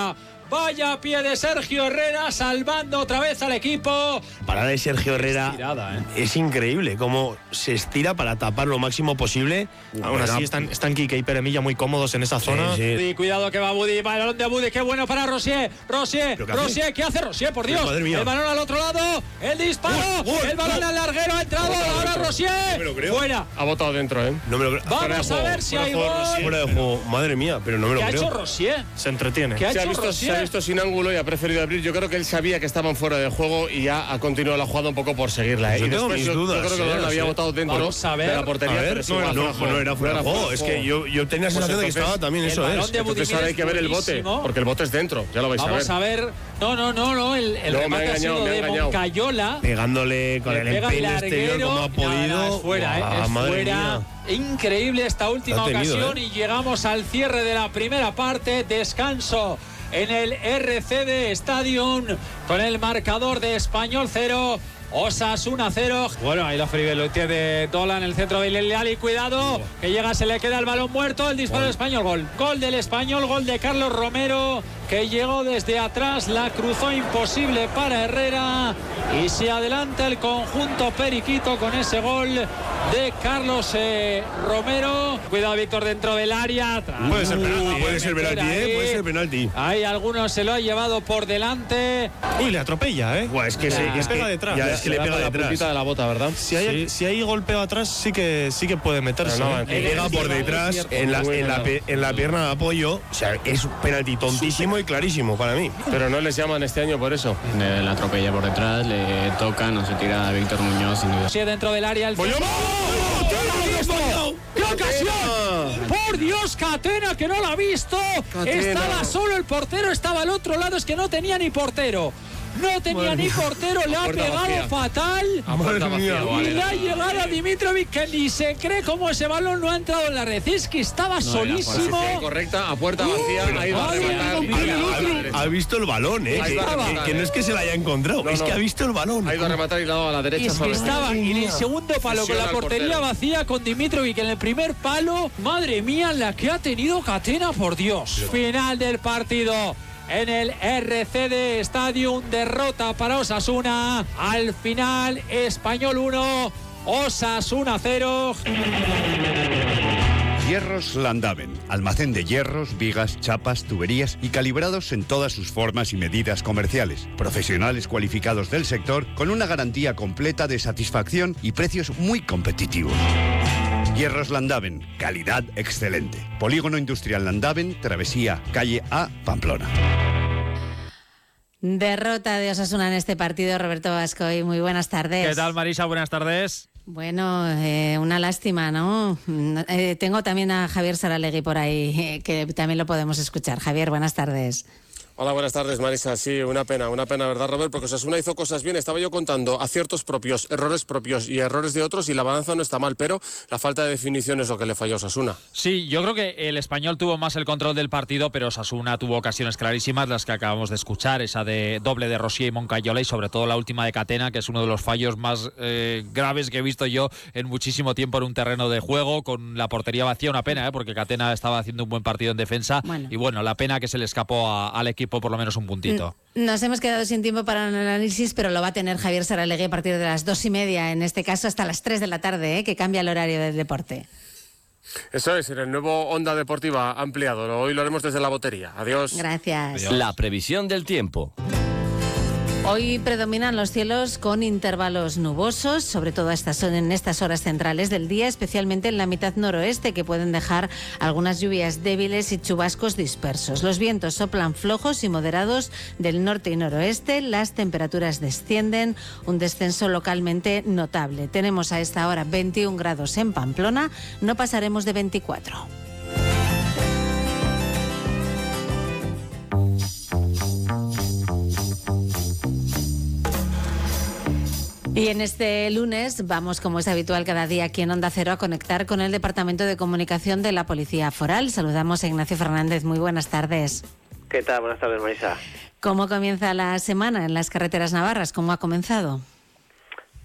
S15: Vaya pie de Sergio Herrera, salvando otra vez al equipo.
S17: Parada de Sergio Herrera
S15: Estirada, ¿eh?
S17: Es increíble cómo se estira para tapar lo máximo posible.
S18: Aún así están, están Quique y Peremilla muy cómodos en esa zona.
S17: Sí, sí.
S15: Y cuidado que va Budi, balón de Budi, qué bueno para Rosier. Rosier,
S17: ¿Qué
S15: Rosier,
S17: hace?
S15: ¿qué hace Rosier? Por Dios.
S17: Madre mía.
S15: El balón al otro lado, el disparo,
S17: Gol, gol,
S15: el balón
S17: gol.
S15: al larguero, ha entrado, ahora Rosier.
S17: No me lo creo.
S15: Fuera.
S16: Ha botado dentro, ¿eh?
S17: No me lo creo.
S15: Vamos a ver si hay gol.
S17: Fuera de juego. Madre mía, pero no me lo
S15: ¿Qué ha
S17: creo.
S15: hecho Rosier?
S18: Se entretiene.
S15: ¿Qué ha
S16: Se ha,
S15: hecho
S16: visto,
S15: Rosier?
S16: se ha visto sin ángulo y ha preferido abrir. Yo creo que él sabía que estaban fuera de juego y ya ha continuado la jugada un poco por seguirla. ¿eh?
S17: Yo
S16: Y
S17: tengo
S16: después
S17: mis
S16: yo,
S17: dudas,
S16: yo creo que
S17: ¿eh?
S16: el balón
S17: No
S16: había
S17: sé.
S16: botado dentro
S15: Vamos a ver.
S16: de la portería.
S17: A ver,
S16: pero sí
S17: no,
S16: va
S17: era,
S16: fuera
S17: no, no era fuera de juego. Es que yo, yo tenía la
S16: Pues
S17: sensación de que
S16: entonces,
S17: estaba también
S15: el
S17: eso
S15: balón
S17: es.
S15: de
S16: Entonces
S15: Budimir
S16: ahora hay
S15: es
S16: que ver el bote,
S15: buenísimo.
S16: porque el bote es dentro, ya lo vais
S15: Vamos
S16: a ver.
S15: a ver. No, no, no, no. El, el
S16: No, me ha
S15: remate ha
S16: engañado,
S15: sido
S16: me ha
S15: de
S16: engañado.
S15: Moncayola.
S17: Pegándole con
S15: Le
S17: el
S15: pega el
S17: empeine exterior como ha
S15: larguero.
S17: podido.
S15: No, no, es fuera, ¿eh?
S17: Ah,
S15: Es
S17: madre
S15: fuera.
S17: mía.
S15: Increíble esta última
S17: Ha tenido,
S15: ocasión
S17: ¿eh?
S15: y llegamos al cierre de la primera parte. Descanso en el R C D Stadium con el marcador de Español cero. Osasuna cero. Bueno, ahí la frivolidad de Dola en el centro de Leal y cuidado, que llega, se le queda el balón muerto, el disparo del Español, gol. Gol del Español, gol de Carlos Romero, que llegó desde atrás, la cruzó imposible para Herrera y se adelanta el conjunto periquito con ese gol de Carlos eh, Romero. Cuidado, Víctor, dentro del área.
S17: Puede ser penalti,
S15: Uh,
S17: puede ser penalti,
S15: ahí.
S17: ¿eh? Puede ser penalti.
S15: Ahí algunos se lo ha llevado por delante.
S18: Uy, le atropella, ¿eh?
S17: Buah, es que, se,
S18: Le
S17: es
S18: pega
S17: que
S18: detrás.
S17: ya es que le
S16: da
S17: pega
S16: con la
S17: detrás.
S16: puntita de la bota, ¿verdad?
S18: Si hay, si hay golpeo atrás, sí que, sí que puede meterse.
S16: Pero no,
S18: ¿eh?
S17: Le pega por detrás en la, en, la, pe- en la pierna de apoyo. O sea, es un penalti tontísimo y clarísimo para mí.
S16: Pero no les llaman este año por eso.
S19: Le la atropella por detrás, le toca, no se tira a Víctor Muñoz sin duda.
S15: Sí, dentro del área el ¡qué ocasión! ¡Por Dios, Catena, que no la ha visto!
S17: Catena.
S15: Estaba solo el portero, estaba al otro lado, es que no tenía ni portero. No tenía ni portero, le ha
S16: puerta
S15: pegado
S16: vacía.
S15: fatal.
S16: A puerta
S17: Madre
S16: vacía,
S17: mía.
S15: Y
S16: vale.
S15: le ha llegado a Dimitrovic, que ni se cree cómo ese balón no ha entrado en la red. Es que estaba solísimo.
S16: Posición correcta, a puerta vacía, ha ido a
S15: Ay,
S16: rematar.
S15: mira,
S16: y
S15: el
S16: a la
S15: otro.
S16: derecha.
S17: Ha visto el balón, ¿eh?
S16: Ahí
S17: Que,
S16: va a
S17: que-
S16: rematar,
S17: que no
S16: ¿eh?
S17: es que se la haya encontrado,
S16: No,
S17: es
S16: no.
S17: que ha visto el balón.
S16: Ha ido a rematar y le ha dado a la derecha.
S15: Es que
S16: sobre.
S15: estaba en el segundo palo con la
S16: Presiona al
S15: portería
S16: portero.
S15: vacía con Dimitrovic en el primer palo. Madre mía, la que ha tenido Catena, por Dios. Final del partido. En el R C D Stadium, derrota para Osasuna. Al final, Español uno, Osasuna cero.
S20: Hierros Landaven, almacén de hierros, vigas, chapas, tuberías y calibrados en todas sus formas y medidas comerciales. Profesionales cualificados del sector con una garantía completa de satisfacción y precios muy competitivos. Hierros Landaven, calidad excelente. Polígono Industrial Landaven, Travesía, calle A, Pamplona.
S2: Derrota de Osasuna en este partido, Roberto Vascoy. Muy buenas tardes.
S21: ¿Qué tal, Marisa? Buenas tardes.
S2: Bueno, eh, una lástima, ¿no? Eh, tengo también a Javier Saralegui por ahí, eh, que también lo podemos escuchar. Javier, buenas tardes.
S16: Hola, buenas tardes, Marisa. Sí, una pena, una pena, ¿verdad, Robert? Porque Osasuna hizo cosas bien. Estaba yo contando aciertos propios, errores propios y errores de otros y la balanza no está mal, pero la falta de definición es lo que le falló a Osasuna.
S21: Sí, yo creo que el Español tuvo más el control del partido, pero Osasuna tuvo ocasiones clarísimas, las que acabamos de escuchar, esa de doble de Rosier y Moncayola y sobre todo la última de Catena, que es uno de los fallos más eh, graves que he visto yo en muchísimo tiempo en un terreno de juego, con la portería vacía. Una pena, ¿eh? Porque Catena estaba haciendo un buen partido en defensa.
S2: Bueno.
S21: Y bueno, la pena que se le escapó a, al equipo por lo menos un puntito.
S2: Nos hemos quedado sin tiempo para un análisis, pero lo va a tener Javier Saralegui a partir de las dos y media, en este caso hasta las tres de la tarde, ¿eh? Que cambia el horario del deporte.
S16: Eso es, en el nuevo Onda Deportiva ampliado. Hoy lo haremos desde la botería. Adiós.
S2: Gracias.
S16: Adiós.
S22: La previsión del tiempo.
S2: Hoy predominan los cielos con intervalos nubosos, sobre todo estas, en estas horas centrales del día, especialmente en la mitad noroeste, que pueden dejar algunas lluvias débiles y chubascos dispersos. Los vientos soplan flojos y moderados del norte y noroeste, las temperaturas descienden, un descenso localmente notable. Tenemos a esta hora veintiún grados en Pamplona, no pasaremos de veinticuatro. Y en este lunes vamos, como es habitual cada día aquí en Onda Cero, a conectar con el Departamento de Comunicación de la Policía Foral. Saludamos a Ignacio Fernández. Muy buenas tardes.
S23: ¿Qué tal? Buenas tardes, Marisa.
S2: ¿Cómo comienza la semana en las carreteras navarras? ¿Cómo ha comenzado?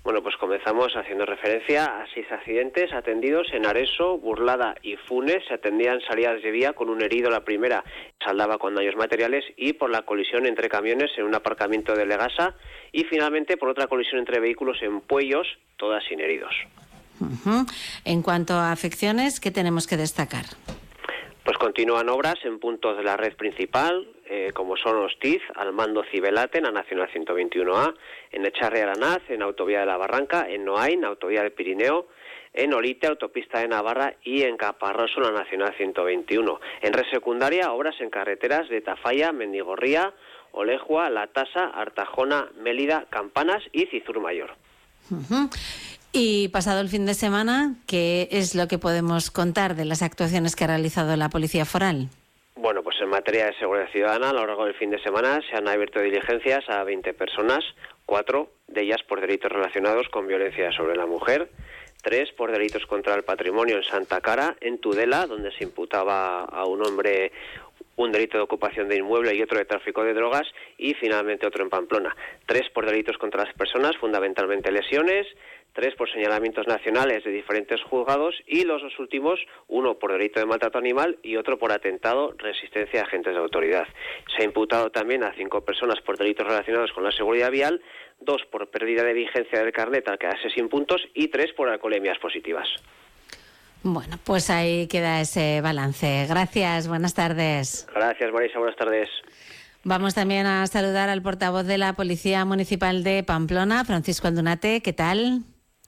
S1: Bueno, pues comenzamos haciendo referencia a seis accidentes atendidos en Areso, Burlada y Funes. Se atendían salidas de vía con un herido. La primera saldaba con daños materiales y por la colisión entre camiones en un aparcamiento de Legasa y finalmente por otra colisión entre vehículos en Puellos, todas sin heridos.
S2: Uh-huh. En cuanto a afecciones, ¿qué tenemos que destacar?
S1: Pues continúan obras en puntos de la red principal, eh, como son Hostiz, Almando Cibelate, en la Nacional ciento veintiuno A, en Echarri Aranaz, en Autovía de la Barranca, en Noain, Autovía del Pirineo, en Olite, Autopista de Navarra y en Caparroso, en la Nacional ciento veintiuno. En red secundaria, obras en carreteras de Tafalla, Mendigorría, Olejua, La Tasa, Artajona, Mélida, Campanas y Cizur Mayor.
S2: Uh-huh. Y pasado el fin de semana, ¿qué es lo que podemos contar de las actuaciones que ha realizado la Policía Foral?
S1: Bueno, pues en materia de seguridad ciudadana, a lo largo del fin de semana se han abierto diligencias a veinte personas, cuatro de ellas por delitos relacionados con violencia sobre la mujer, tres por delitos contra el patrimonio en Santa Cara, en Tudela, donde se imputaba a un hombre un delito de ocupación de inmueble y otro de tráfico de drogas, y finalmente otro en Pamplona. Tres por delitos contra las personas, fundamentalmente lesiones, tres por señalamientos nacionales de diferentes juzgados y los dos últimos, uno por delito de maltrato animal y otro por atentado, resistencia a agentes de autoridad. Se ha imputado también a cinco personas por delitos relacionados con la seguridad vial, dos por pérdida de vigencia del carnet al quedarse sin puntos y tres por alcoholemias positivas.
S2: Bueno, pues ahí queda ese balance. Gracias, buenas tardes.
S1: Gracias, Marisa, buenas tardes.
S2: Vamos también a saludar al portavoz de la Policía Municipal de Pamplona, Francisco Aldunate. ¿Qué tal?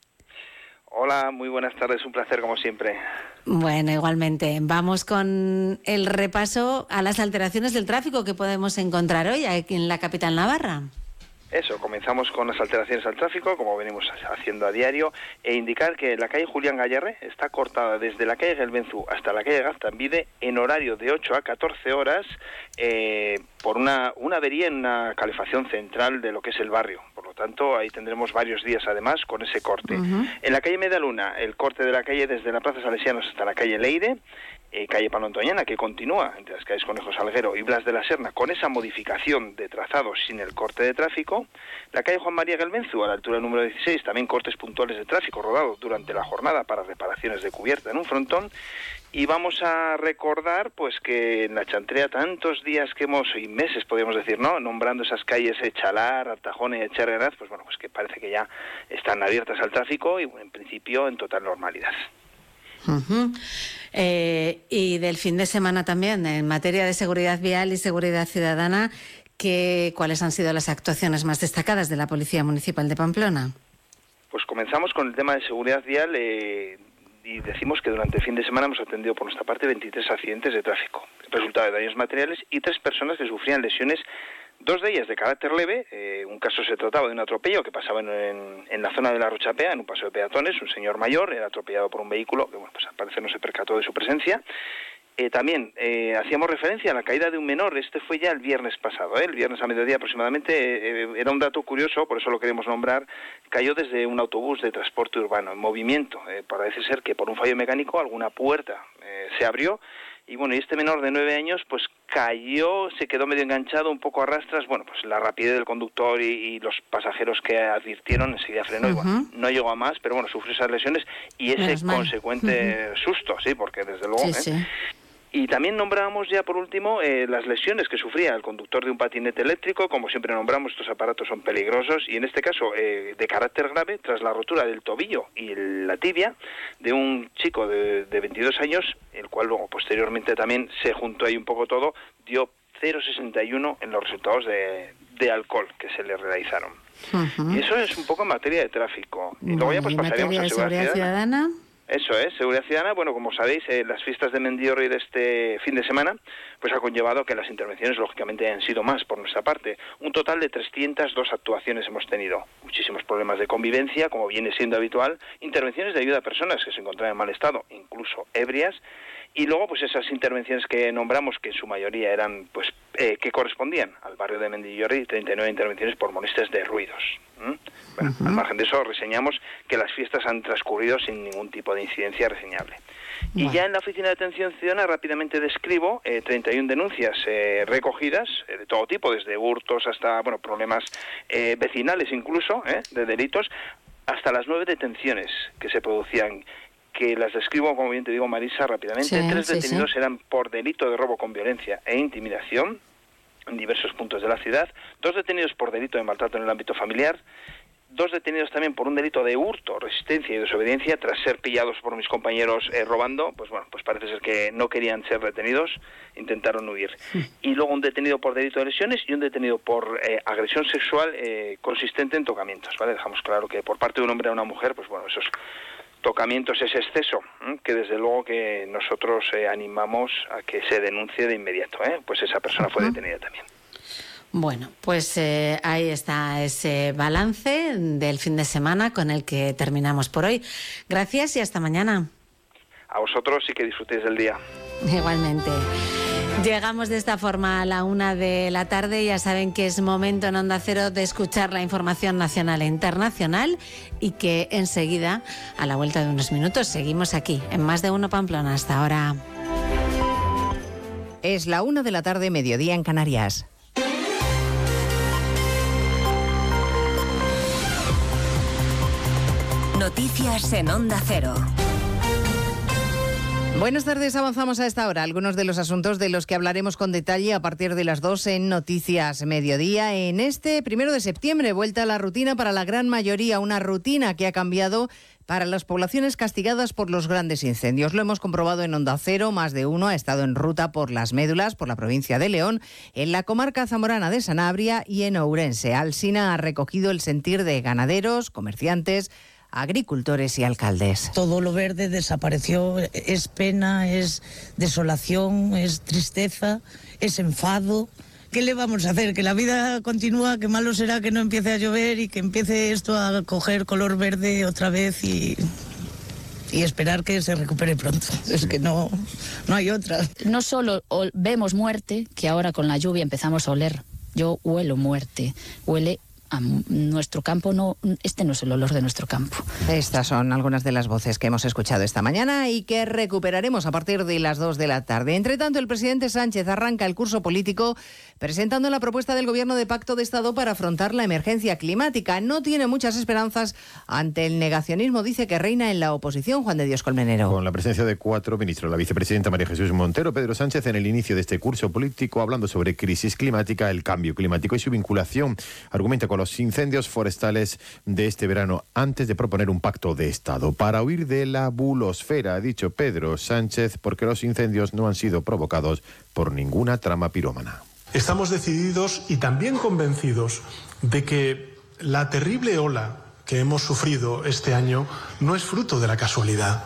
S22: Hola, muy buenas tardes, un placer como siempre.
S2: Bueno, igualmente. Vamos con el repaso a las alteraciones del tráfico que podemos encontrar hoy aquí en la capital navarra.
S22: Eso, comenzamos con las alteraciones al tráfico, como venimos haciendo a diario, e indicar que la calle Julián Gallarre está cortada desde la calle Gelbenzu hasta la calle Gaztambide en horario de ocho a catorce horas eh, por una, una avería en una calefacción central de lo que es el barrio. Por lo tanto, ahí tendremos varios días además con ese corte. Uh-huh. En la calle Medialuna, el corte de la calle desde la Plaza Salesianos hasta la calle Leire, Eh, calle Palontoñana, que continúa entre las calles Conejo Salguero y Blas de la Serna con esa modificación de trazado sin el corte de tráfico. La calle Juan María Gelbenzu, a la altura número dieciséis, también cortes puntuales de tráfico rodados durante la jornada para reparaciones de cubierta en un frontón. Y vamos a recordar pues que en la Chantrea tantos días que hemos, y meses podríamos decir, ¿no?, nombrando esas calles Echalar, Artajona y Echarri Aranaz, pues bueno, pues que parece que ya están abiertas al tráfico y bueno, en principio en total normalidad.
S2: Uh-huh. Eh, y del fin de semana también, en materia de seguridad vial y seguridad ciudadana, ¿qué, ¿cuáles han sido las actuaciones más destacadas de la Policía Municipal de Pamplona?
S22: Pues comenzamos con el tema de seguridad vial eh, y decimos que durante el fin de semana hemos atendido por nuestra parte veintitrés accidentes de tráfico, resultado de daños materiales y tres personas que sufrían lesiones. Dos de ellas de carácter leve, eh, un caso se trataba de un atropello que pasaba en, en, en la zona de la Rochapea, en un paseo de peatones, un señor mayor era atropellado por un vehículo que bueno, pues al parecer no se percató de su presencia. Eh, también eh, hacíamos referencia a la caída de un menor, este fue ya el viernes pasado, ¿eh? el viernes a mediodía aproximadamente, eh, era un dato curioso, por eso lo queremos nombrar, cayó desde un autobús de transporte urbano en movimiento, eh, parece ser que por un fallo mecánico alguna puerta eh, se abrió. Y bueno, y este menor de nueve años pues cayó, se quedó medio enganchado, un poco a rastras. Bueno, pues la rapidez del conductor y, y los pasajeros que advirtieron enseguida frenó. Uh-huh. Y bueno, no llegó a más, pero bueno, sufrió esas lesiones y ese consecuente uh-huh. susto, sí, porque desde luego... Sí, ¿eh? sí. Y también nombrábamos ya por último eh, las lesiones que sufría el conductor de un patinete eléctrico. Como siempre nombramos, estos aparatos son peligrosos y en este caso eh, de carácter grave tras la rotura del tobillo y la tibia de un chico de, de veintidós años, el cual luego posteriormente también se juntó ahí un poco todo, dio cero coma sesenta y uno en los resultados de, de alcohol que se le realizaron. Uh-huh. Y eso es un poco en materia de tráfico. Y luego ya pues pasaríamos a seguridad ciudadana. Eso es, seguridad ciudadana. Bueno, como sabéis, eh, las fiestas de Mendiorri de este fin de semana pues ha conllevado que las intervenciones lógicamente han sido más por nuestra parte. Un total de trescientas dos actuaciones hemos tenido. Muchísimos problemas de convivencia, como viene siendo habitual, intervenciones de ayuda a personas que se encontraban en mal estado, incluso ebrias, y luego pues esas intervenciones que nombramos, que en su mayoría eran pues eh, que correspondían al barrio de Mendillorri, treinta y nueve intervenciones por molestias de ruidos. ¿Mm? Bueno, uh-huh. Al margen de eso reseñamos que las fiestas han transcurrido sin ningún tipo de incidencia reseñable. Bueno. Y ya en la Oficina de Atención Ciudadana rápidamente describo eh, treinta y una denuncias eh, recogidas eh, de todo tipo, desde hurtos hasta bueno problemas eh, vecinales incluso, eh, de delitos. hasta las nueve detenciones que se producían, que las describo, como bien te digo, Marisa, rápidamente.
S2: Sí,
S22: Tres
S2: sí,
S22: detenidos
S2: sí.
S22: eran por delito de robo con violencia e intimidación en diversos puntos de la ciudad, dos detenidos por delito de maltrato en el ámbito familiar, dos detenidos también por un delito de hurto, resistencia y desobediencia tras ser pillados por mis compañeros eh, robando. Pues bueno, pues parece ser que no querían ser detenidos, intentaron huir. Y luego un detenido por delito de lesiones y un detenido por eh, agresión sexual eh, consistente en tocamientos, ¿vale? Dejamos claro que por parte de un hombre a una mujer, pues bueno, esos tocamientos, ese exceso, ¿eh? que desde luego que nosotros eh, animamos a que se denuncie de inmediato, ¿eh? Pues esa persona fue detenida también.
S2: Bueno, pues eh, ahí está ese balance del fin de semana con el que terminamos por hoy. Gracias y hasta mañana.
S22: A vosotros y que disfrutéis del día.
S2: Igualmente. Llegamos de esta forma a la una de la tarde. Ya saben que es momento en Onda Cero de escuchar la información nacional e internacional y que enseguida, a la vuelta de unos minutos, seguimos aquí en Más de Uno Pamplona. Hasta ahora.
S5: Es la una de la tarde, mediodía en Canarias.
S6: Noticias en Onda Cero.
S5: Buenas tardes, avanzamos a esta hora. Algunos de los asuntos de los que hablaremos con detalle a partir de las dos en Noticias Mediodía. En este primero de septiembre, vuelta a la rutina para la gran mayoría, una rutina que ha cambiado para las poblaciones castigadas por los grandes incendios. Lo hemos comprobado en Onda Cero, más de uno ha estado en ruta por las Médulas, por la provincia de León, en la comarca zamorana de Sanabria y en Ourense. Alsina ha recogido el sentir de ganaderos, comerciantes, agricultores y alcaldes.
S23: Todo lo verde desapareció, es pena, es desolación, es tristeza, es enfado. ¿Qué le vamos a hacer? Que la vida continúa, que malo será que no empiece a llover y que empiece esto a coger color verde otra vez y, y esperar que se recupere pronto. Es que no, no hay otra.
S24: No solo vemos muerte, que ahora con la lluvia empezamos a oler. Yo huelo muerte, huele a nuestro campo, no, este no es el olor de nuestro campo.
S5: Estas son algunas de las voces que hemos escuchado esta mañana y que recuperaremos a partir de las dos de la tarde. Entre tanto, el presidente Sánchez arranca el curso político presentando la propuesta del Gobierno de Pacto de Estado para afrontar la emergencia climática. No tiene muchas esperanzas ante el negacionismo, dice, que reina en la oposición. Juan de Dios Colmenero.
S25: Con la presencia de cuatro ministros, la vicepresidenta María Jesús Montero, Pedro Sánchez en el inicio de este curso político hablando sobre crisis climática, el cambio climático y su vinculación. Argumenta con los incendios forestales de este verano antes de proponer un pacto de Estado. Para huir de la bulosfera, ha dicho Pedro Sánchez, porque los incendios no han sido provocados por ninguna trama pirómana.
S26: Estamos decididos y también convencidos de que la terrible ola que hemos sufrido este año no es fruto de la casualidad,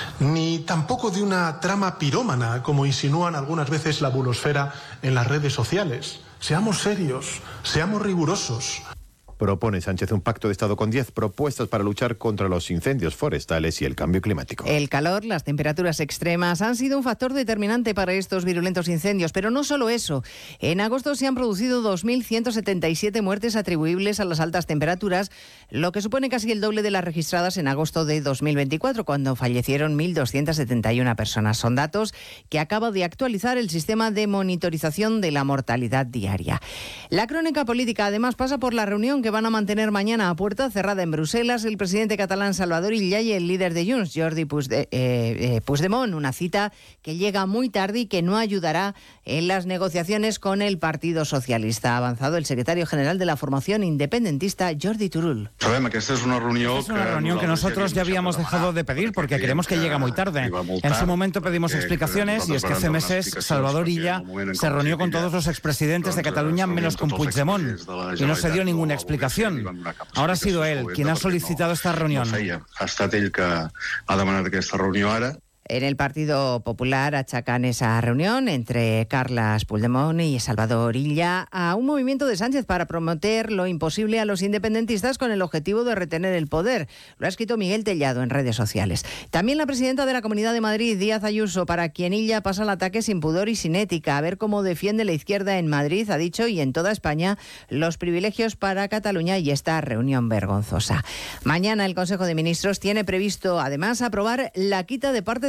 S26: ni tampoco de una trama pirómana, como insinúan algunas veces la bulosfera en las redes sociales. Seamos serios, seamos rigurosos.
S25: Propone Sánchez un pacto de Estado con diez propuestas para luchar contra los incendios forestales y el cambio climático.
S5: El calor, las temperaturas extremas han sido un factor determinante para estos virulentos incendios, pero no solo eso. En agosto se han producido dos mil ciento setenta y siete muertes atribuibles a las altas temperaturas, lo que supone casi el doble de las registradas en agosto de dos mil veinticuatro, cuando fallecieron mil doscientas setenta y una personas. Son datos que acaba de actualizar el sistema de monitorización de la mortalidad diaria. La crónica política además pasa por la reunión que van a mantener mañana a puerta cerrada en Bruselas el presidente catalán Salvador Illa y el líder de Junts, Jordi Puigde, eh, eh, Puigdemont, una cita que llega muy tarde y que no ayudará en las negociaciones con el Partido Socialista. Ha avanzado el secretario general de la formación independentista, Jordi Turull.
S27: Sabemos que esta es una reunión,
S28: es una reunión que nosotros ya habíamos dejado de pedir porque creemos que llega muy tarde. En su momento pedimos explicaciones y es que hace meses Salvador Illa se reunió con todos los expresidentes de Cataluña menos con Puigdemont y no se dio ninguna explicación. Ahora ha sido él quien ha solicitado esta reunión.
S27: Ha estat ell que ha demanat aquesta reunió ara.
S5: En el Partido Popular achacan esa reunión entre Carles Puigdemont y Salvador Illa a un movimiento de Sánchez para prometer lo imposible a los independentistas con el objetivo de retener el poder. Lo ha escrito Miguel Tellado en redes sociales. También la presidenta de la Comunidad de Madrid, Díaz Ayuso, para quien Illa pasa el ataque sin pudor y sin ética. A ver cómo defiende la izquierda en Madrid, ha dicho, y en toda España, los privilegios para Cataluña y esta reunión vergonzosa. Mañana el Consejo de Ministros tiene previsto, además, aprobar la quita de parte de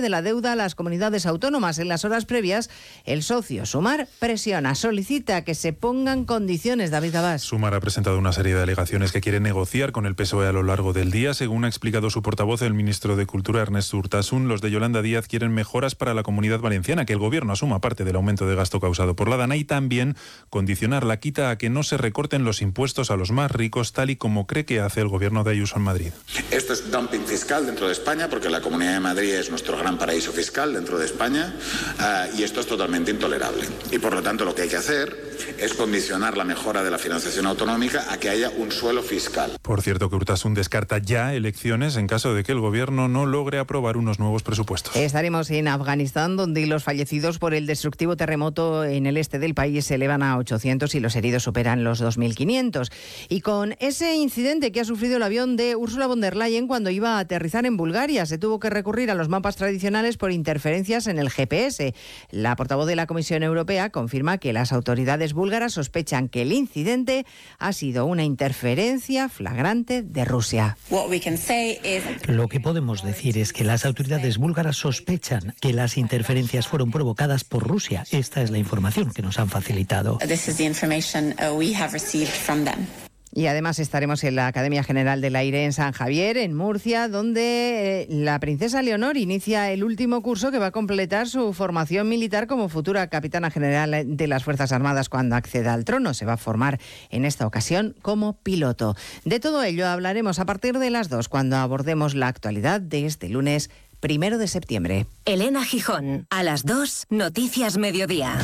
S5: de la deuda a las comunidades autónomas. En las horas previas, el socio Sumar presiona, solicita que se pongan condiciones. David Abás.
S3: Sumar ha presentado una serie de alegaciones que quiere negociar con el P S O E a lo largo del día. Según ha explicado su portavoz, el ministro de Cultura, Ernest Urtasun, los de Yolanda Díaz quieren mejoras para la Comunidad Valenciana, que el gobierno asuma parte del aumento de gasto causado por la DANA y también condicionar la quita a que no se recorten los impuestos a los más ricos, tal y como cree que hace el gobierno de Ayuso en Madrid.
S4: Esto es dumping fiscal dentro de España, porque la Comunidad de Madrid es nuestro gran paraíso fiscal dentro de España, uh, y esto es totalmente intolerable. Y por lo tanto lo que hay que hacer es condicionar la mejora de la financiación autonómica a que haya un suelo fiscal.
S3: Por cierto, que Urtasun descarta ya elecciones en caso de que el gobierno no logre aprobar unos nuevos presupuestos.
S5: Estaremos en Afganistán, donde los fallecidos por el destructivo terremoto en el este del país se elevan a ochocientos y los heridos superan los dos mil quinientos. Y con ese incidente que ha sufrido el avión de Ursula von der Leyen cuando iba a aterrizar en Bulgaria, se tuvo que recurrir a los mapas tradicionales por interferencias en el G P S. La portavoz de la Comisión Europea confirma que las autoridades búlgaras sospechan que el incidente ha sido una interferencia flagrante de Rusia.
S7: Lo que podemos decir es que las autoridades búlgaras sospechan que las interferencias fueron provocadas por Rusia. Esta es la información que nos han facilitado.
S5: Y además estaremos en la Academia General del Aire en San Javier, en Murcia, donde la princesa Leonor inicia el último curso que va a completar su formación militar como futura capitana general de las Fuerzas Armadas cuando acceda al trono. Se va a formar en esta ocasión como piloto. De todo ello hablaremos a partir de las dos, cuando abordemos la actualidad de este lunes primero de septiembre.
S6: Elena Gijón, a las dos, Noticias Mediodía.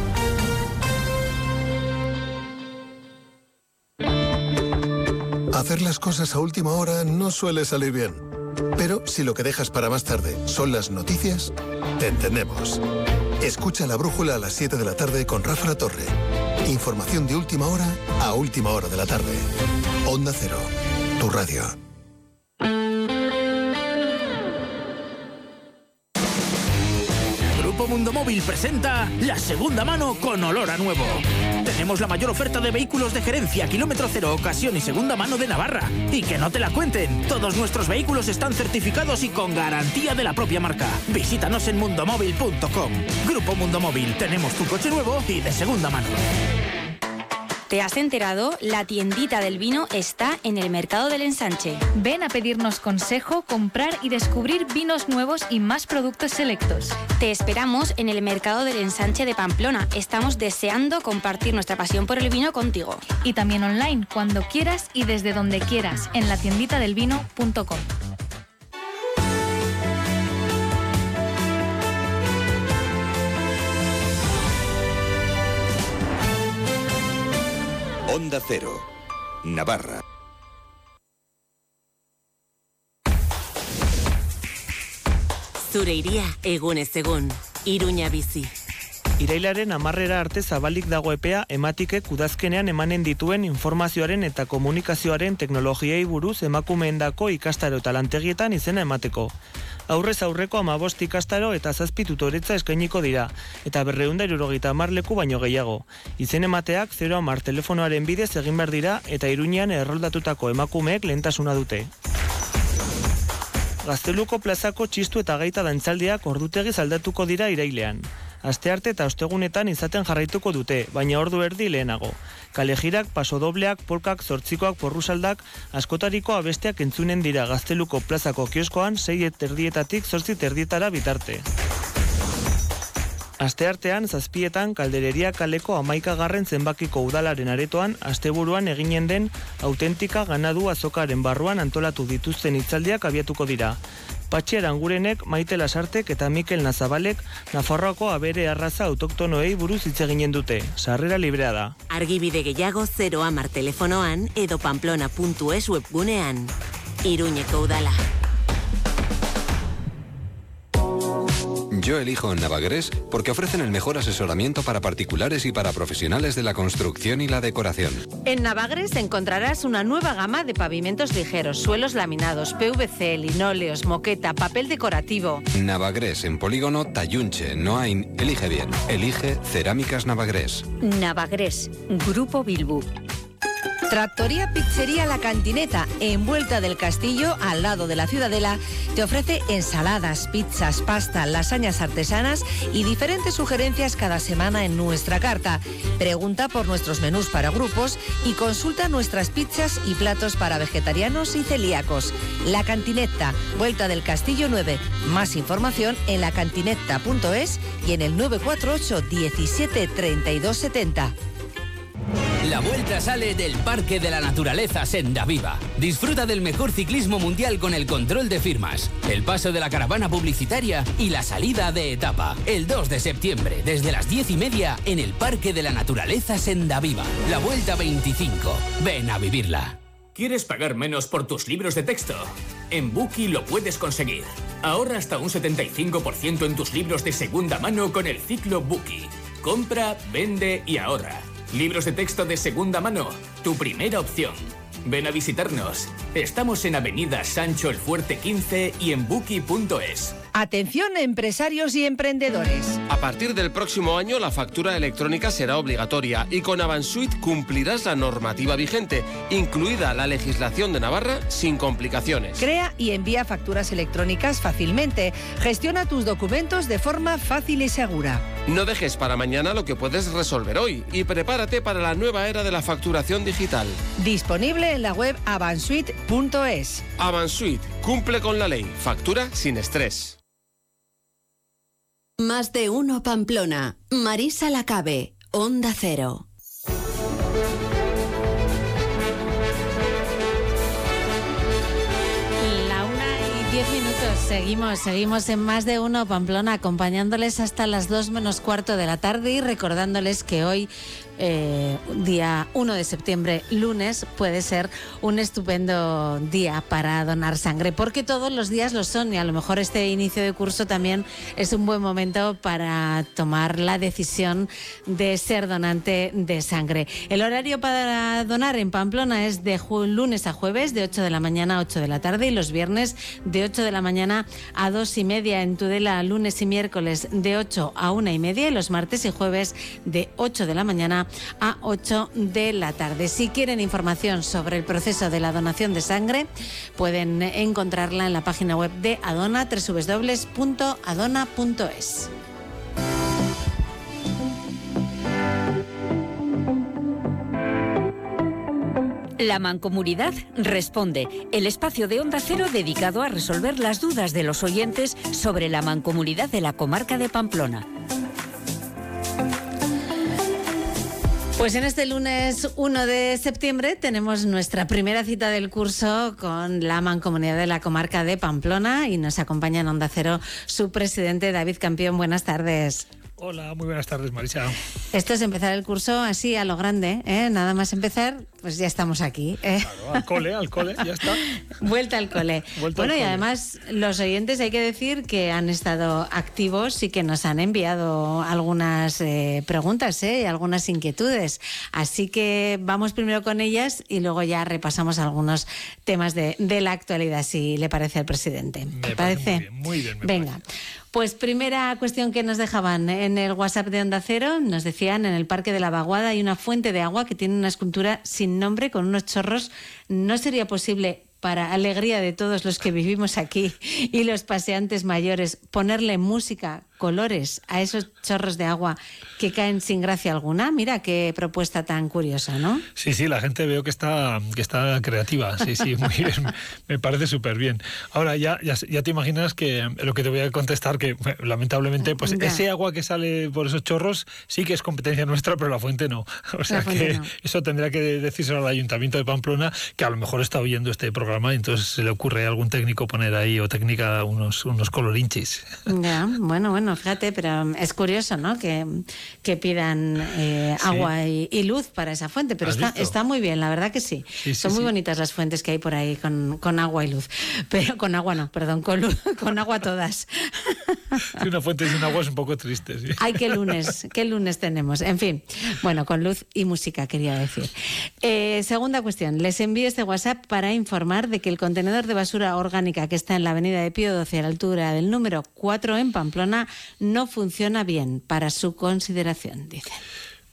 S8: Hacer las cosas a última hora no suele salir bien. Pero si lo que dejas para más tarde son las noticias, te entendemos. Escucha La Brújula a las siete de la tarde con Rafa La Torre. Información de última hora a última hora de la tarde. Onda Cero, tu radio.
S9: Grupo Mundo Móvil presenta La Segunda Mano con olor a nuevo. Tenemos la mayor oferta de vehículos de gerencia, kilómetro cero, ocasión y segunda mano de Navarra. Y que no te la cuenten, todos nuestros vehículos están certificados y con garantía de la propia marca. Visítanos en mundomóvil punto com. Grupo Mundo Móvil, tenemos tu coche nuevo y de segunda mano.
S10: ¿Te has enterado? La tiendita del vino está en el Mercado del Ensanche.
S11: Ven a pedirnos consejo, comprar y descubrir vinos nuevos y más productos selectos.
S10: Te esperamos en el Mercado del Ensanche de Pamplona. Estamos deseando compartir nuestra pasión por el vino contigo.
S11: Y también online, cuando quieras y desde donde quieras, en la tiendita del vino punto com.
S13: Onda Cero, Navarra.
S6: Zure iria egunez egun, Iruña bizi.
S18: Irailaren hamarrera arte zabalik dago epea ematikek udazkenean emanen dituen informazioaren eta komunikazioaren teknologiei buruz emakumeendako ikastaro eta lantegietan izena emateko. Aurrez aurreko hamabost ikastaro eta zazpi tutoretza eskainiko dira, eta berrehun eta hirurogeita hamar leku baino gehiago. Izen emateak zero hamar telefonoaren bidez egin behar dira eta Iruñean erroldatutako emakumeek lehentasuna dute. Gazteluko plazako txistu eta gaita dantzaldiak ordutegiz aldatuko dira irailean. Astearte eta ostegunetan izaten jarraituko dute, baina ordu erdi lehenago. Kalejirak, pasodobleak, polkak, zortzikoak, porrusaldak, askotariko abesteak entzunen dira Gazteluko plazako kioskoan sei erdietatik zortzi erdietara bitarte. Asteartean, zazpietan, Kaldereria kaleko hamaikagarren zenbakiko udalaren aretoan, asteburuan eginen den autentika ganadu azokaren barruan antolatu dituzten hitzaldiak abiatuko dira. Patxi Arangurenek, Maite Lasartek eta Mikel Nazabalek Nafarroako abere arraza autoktonoei buruz hitz eginen dute. Sarrera librea da.
S6: Argibide gehiago zero hamar telefonoan edo pamplona puntu es webgunean. Iruñeko udala.
S13: Yo elijo Navagrés porque ofrecen el mejor asesoramiento para particulares y para profesionales de la construcción y la decoración.
S2: En Navagrés encontrarás una nueva gama de pavimentos ligeros, suelos laminados, P V C, linóleos, moqueta, papel decorativo.
S13: Navagrés en Polígono Tayunche, Noain. Elige bien. Elige Cerámicas Navagrés.
S10: Navagrés, Grupo Bilbu.
S12: Trattoria Pizzería La Cantineta, en Vuelta del Castillo, al lado de la Ciudadela, te ofrece ensaladas, pizzas, pasta, lasañas artesanas y diferentes sugerencias cada semana en nuestra carta. Pregunta por nuestros menús para grupos y consulta nuestras pizzas y platos para vegetarianos y celíacos. La Cantineta, Vuelta del Castillo nueve. Más información en lacantineta punto es y en el nueve cuatro ocho diecisiete treinta y dos setenta.
S14: La vuelta sale del Parque de la Naturaleza Senda Viva. Disfruta del mejor ciclismo mundial con el control de firmas, el paso de la caravana publicitaria y la salida de etapa. El dos de septiembre, desde las diez y media, en el Parque de la Naturaleza Senda Viva. La Vuelta veinticinco. Ven a vivirla.
S15: ¿Quieres pagar menos por tus libros de texto? En Bookie lo puedes conseguir. Ahorra hasta un setenta y cinco por ciento en tus libros de segunda mano con el ciclo Bookie. Compra, vende y ahorra. Libros de texto de segunda mano, tu primera opción. Ven a visitarnos. Estamos en Avenida Sancho el Fuerte quince y en bookie punto es.
S12: Atención, empresarios y emprendedores.
S16: A partir del próximo año la factura electrónica será obligatoria y con Avansuit cumplirás la normativa vigente, incluida la legislación de Navarra, sin complicaciones.
S12: Crea y envía facturas electrónicas fácilmente. Gestiona tus documentos de forma fácil y segura.
S16: No dejes para mañana lo que puedes resolver hoy y prepárate para la nueva era de la facturación digital.
S12: Disponible en la web avansuit punto es.
S16: Avansuit, cumple con la ley. Factura sin estrés.
S6: Más de uno Pamplona. Marisa Lacabe, Onda Cero.
S2: La una y diez minutos. Seguimos, seguimos en Más de uno Pamplona, acompañándoles hasta las dos menos cuarto de la tarde y recordándoles que hoy, Eh, día uno de septiembre, lunes, puede ser un estupendo día para donar sangre, porque todos los días lo son y a lo mejor este inicio de curso también es un buen momento para tomar la decisión de ser donante de sangre. El horario para donar en Pamplona es de lunes a jueves de ocho de la mañana a ocho de la tarde y los viernes de ocho de la mañana a dos y media. En Tudela, lunes y miércoles de ocho a una y media y los martes y jueves de ocho de la mañana a ocho de la tarde. Si quieren información sobre el proceso de la donación de sangre, pueden encontrarla en la página web de Adona, doble u doble u doble u punto adona punto es.
S17: La Mancomunidad Responde, el espacio de Onda Cero dedicado a resolver las dudas de los oyentes sobre la Mancomunidad de la comarca de Pamplona.
S2: Pues en este lunes uno de septiembre tenemos nuestra primera cita del curso con la Mancomunidad de la comarca de Pamplona y nos acompaña en Onda Cero su presidente David Campión. Buenas tardes.
S19: Hola, muy buenas tardes, Marisa.
S2: Esto es empezar el curso así a lo grande, ¿eh? Nada más empezar, pues ya estamos aquí. ¿eh?
S19: Claro, al cole, al cole, ya está.
S2: Vuelta al cole.
S19: Vuelta
S2: bueno,
S19: al
S2: y
S19: cole.
S2: además los oyentes hay que decir que han estado activos y que nos han enviado algunas eh, preguntas ¿eh? y algunas inquietudes. Así que vamos primero con ellas y luego ya repasamos algunos temas de, de la actualidad, si le parece al presidente.
S19: Me
S2: ¿Te
S19: parece
S2: parece?
S19: muy bien, muy bien, me
S2: Venga. Pues primera cuestión que nos dejaban en el WhatsApp de Onda Cero, nos decían en el Parque de la Vaguada hay una fuente de agua que tiene una escultura sin nombre con unos chorros. ¿No sería posible, para alegría de todos los que vivimos aquí y los paseantes mayores, ponerle música, colores a esos chorros de agua que caen sin gracia alguna? Mira qué propuesta tan curiosa, ¿no?
S19: Sí, sí, la gente veo que está que está creativa, sí, sí, muy bien, me parece súper bien. Ahora ya, ya ya te imaginas que lo que te voy a contestar, que bueno, lamentablemente pues
S2: Ya.
S19: ese agua que sale por esos chorros sí que es competencia nuestra, pero la fuente no. O sea
S2: La fuente
S19: que
S2: no.
S19: eso tendría que decírselo al Ayuntamiento de Pamplona, que a lo mejor está oyendo este programa y entonces se le ocurre a algún técnico poner ahí o técnica unos, unos colorinchis.
S2: Ya, bueno, bueno, fíjate, pero es curioso, ¿no? Que, que pidan eh,
S19: Sí.
S2: agua y, y luz para esa fuente, pero
S19: ¿Has
S2: está,
S19: visto?
S2: está muy bien, la verdad que sí.
S19: Sí, sí,
S2: Son muy
S19: sí.
S2: bonitas las fuentes que hay por ahí con, con agua y luz. Pero con agua no, perdón, con luz, con agua todas.
S19: Sí, una fuente sin agua es un poco triste, sí.
S2: Ay, qué lunes, qué lunes tenemos. En fin, bueno, con luz y música quería decir. Eh, segunda cuestión, les envío este WhatsApp para informar de que el contenedor de basura orgánica que está en la avenida de Pío doce a la altura del número cuatro en Pamplona no funciona bien, para su consideración, dicen.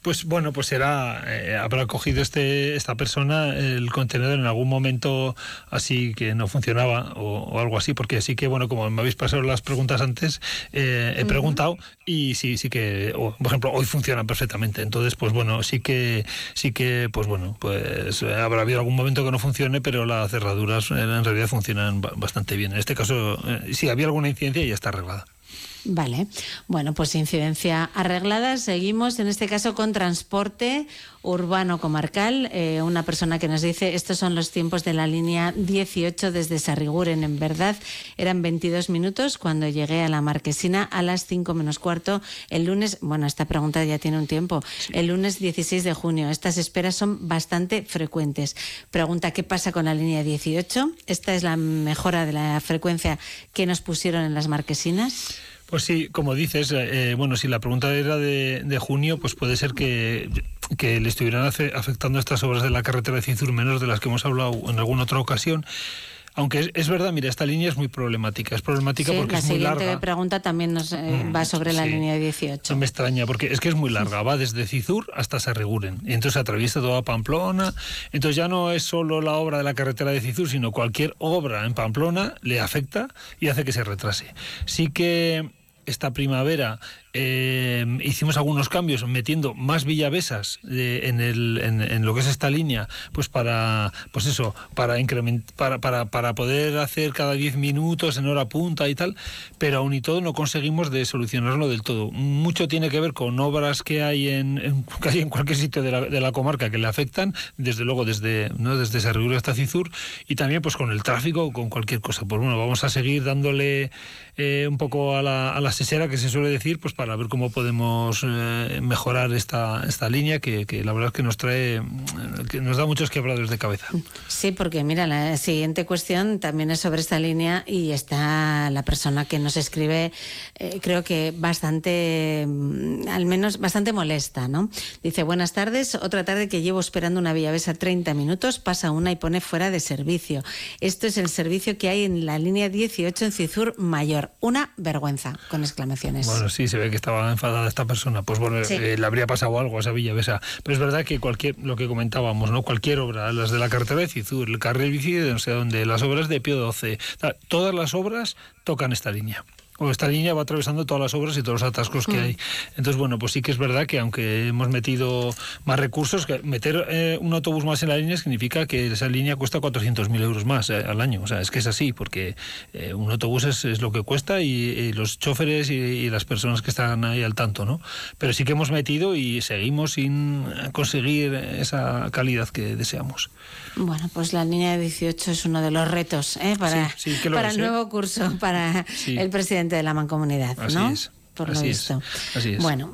S19: Pues bueno, pues será, eh, habrá cogido este esta persona el contenedor en algún momento así que no funcionaba o, o algo así, porque sí que, bueno, como me habéis pasado las preguntas antes, eh, he uh-huh. preguntado y sí, sí que, o, por ejemplo, hoy funcionan perfectamente. Entonces, pues bueno, sí que, sí que, pues bueno, pues habrá habido algún momento que no funcione, pero las cerraduras en realidad funcionan bastante bien. En este caso, eh, si había alguna incidencia, ya está arreglada.
S2: Vale, bueno, pues incidencia arreglada. Seguimos en este caso con transporte urbano comarcal. Eh, una persona que nos dice: estos son los tiempos de la línea dieciocho desde Sarriguren. En verdad eran veintidós minutos cuando llegué a la Marquesina a las cinco menos cuarto el lunes. Bueno, esta pregunta ya tiene un tiempo. Sí. El lunes dieciséis de junio. Estas esperas son bastante frecuentes. Pregunta: ¿qué pasa con la línea dieciocho? ¿Esta es la mejora de la frecuencia que nos pusieron en las Marquesinas?
S19: Pues sí, como dices, eh, bueno, si la pregunta era de, de junio, pues puede ser que, que le estuvieran hace, afectando estas obras de la carretera de Cizur menos de las que hemos hablado en alguna otra ocasión. Aunque es, es verdad, mira, esta línea es muy problemática. Es problemática
S2: sí,
S19: porque es muy larga.
S2: La siguiente pregunta también nos eh, mm, va sobre sí. la línea dieciocho.
S19: No me extraña, porque es que es muy larga. Va desde Cizur hasta Sarriguren. Y entonces atraviesa toda Pamplona. Entonces ya no es solo la obra de la carretera de Cizur, sino cualquier obra en Pamplona le afecta y hace que se retrase. Sí que esta primavera eh, hicimos algunos cambios metiendo más villavesas eh, en, el, en, en lo que es esta línea, pues para pues eso para incrementar para, para, para poder hacer cada diez minutos en hora punta y tal, pero aún y todo no conseguimos de solucionarlo del todo. Mucho tiene que ver con obras que hay en, en, que hay en cualquier sitio de la, de la comarca que le afectan, desde luego desde, ¿no? desde Sarriguren hasta Cizur, y también pues con el tráfico o con cualquier cosa. Pues bueno, vamos a seguir dándole eh, un poco a la, a la sesera, que se suele decir, pues para ver cómo podemos eh, mejorar esta esta línea que, que la verdad es que nos trae, que nos da muchos quebraderos de cabeza.
S2: Sí, porque mira, la siguiente cuestión también es sobre esta línea y está la persona que nos escribe, eh, creo que bastante, al menos bastante molesta, ¿no? Dice: buenas tardes, otra tarde que llevo esperando una villavesa treinta minutos, pasa una y pone fuera de servicio. Esto es el servicio que hay en la línea dieciocho en Cizur Mayor. Una vergüenza, con exclamaciones.
S19: Bueno, sí, se ve que estaba enfadada esta persona. Pues bueno, sí. eh, le habría pasado algo a esa villavesa. Pero es verdad que cualquier, lo que comentábamos, ¿no? Cualquier obra, las de la carretera de Cizur, el carril bici de no sé dónde, las obras de Pío doce, todas las obras tocan esta línea. O esta línea va atravesando todas las obras y todos los atascos que mm. hay. Entonces, bueno, pues sí que es verdad que aunque hemos metido más recursos, que meter eh, un autobús más en la línea significa que esa línea cuesta cuatrocientos mil euros más eh, al año. O sea, es que es así, porque eh, un autobús es, es lo que cuesta y, y los choferes y, y las personas que están ahí al tanto, ¿no? Pero sí que hemos metido y seguimos sin conseguir esa calidad que deseamos.
S2: Bueno, pues la línea dieciocho es uno de los retos ¿eh? para,
S19: sí, sí,
S2: para
S19: es,
S2: el
S19: ¿eh?
S2: nuevo curso, para sí. el presidente de la Mancomunidad,
S19: así
S2: ¿no?
S19: Es,
S2: Por
S19: así
S2: lo
S19: visto.
S2: Es,
S19: así es.
S2: Bueno.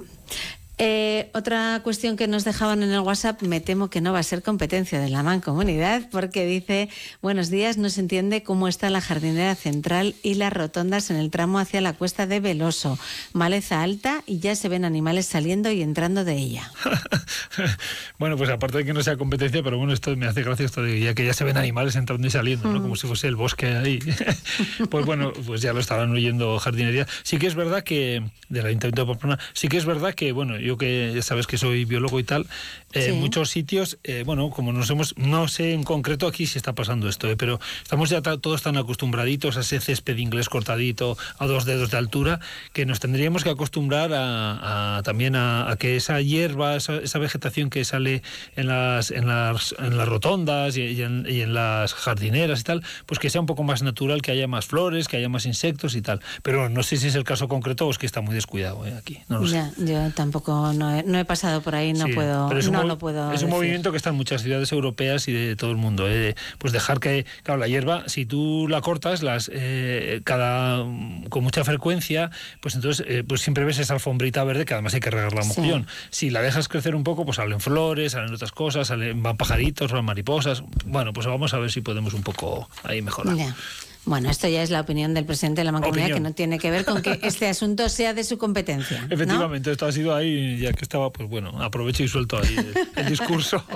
S2: Eh, otra cuestión que nos dejaban en el WhatsApp, me temo que no va a ser competencia de la Mancomunidad, porque dice: buenos días, no se entiende cómo está la jardinera central y las rotondas en el tramo hacia la cuesta de Veloso. Maleza alta y ya se ven animales saliendo y entrando de ella.
S19: Bueno, pues aparte de que no sea competencia, pero bueno, esto me hace gracia esto de ya que ya se ven animales entrando y saliendo, ¿no? Mm. Como si fuese el bosque ahí. Pues bueno, pues ya lo estarán oyendo jardinería. Sí que es verdad que, del Ayuntamiento de Pamplona, sí que es verdad que, bueno, yo que ya sabes que soy biólogo y tal, eh, sí. en muchos sitios, eh, bueno, como nos hemos, no sé en concreto aquí si está pasando esto, eh, pero estamos ya ta, todos tan acostumbraditos a ese césped inglés cortadito a dos dedos de altura, que nos tendríamos que acostumbrar a, a también a, a que esa hierba, esa, esa vegetación que sale en las, en las, en las rotondas y, y, en, y en las jardineras y tal, pues que sea un poco más natural, que haya más flores, que haya más insectos y tal. Pero no sé si es el caso concreto o es que está muy descuidado eh, aquí. No lo
S2: ya,
S19: sé.
S2: Yo tampoco No he, no he pasado por ahí, no sí, puedo
S19: pero es
S2: no
S19: un,
S2: lo puedo
S19: Es un
S2: decir.
S19: movimiento que está en muchas ciudades europeas y de todo el mundo. Eh. Pues dejar que, claro, la hierba, si tú la cortas las eh, cada con mucha frecuencia, pues entonces eh, pues siempre ves esa alfombrita verde que además hay que regarla a mogollón. Sí. Si la dejas crecer un poco, pues salen flores, salen otras cosas, salen, van pajaritos, van mariposas. Bueno, pues vamos a ver si podemos un poco ahí mejorar.
S2: Ya. Bueno, esto ya es la opinión del presidente de la Mancomunidad, opinión. Que no tiene que ver con que este asunto sea de su competencia, ¿no?
S19: Efectivamente, esto ha sido ahí, ya que estaba, pues bueno, aprovecho y suelto ahí el, el discurso.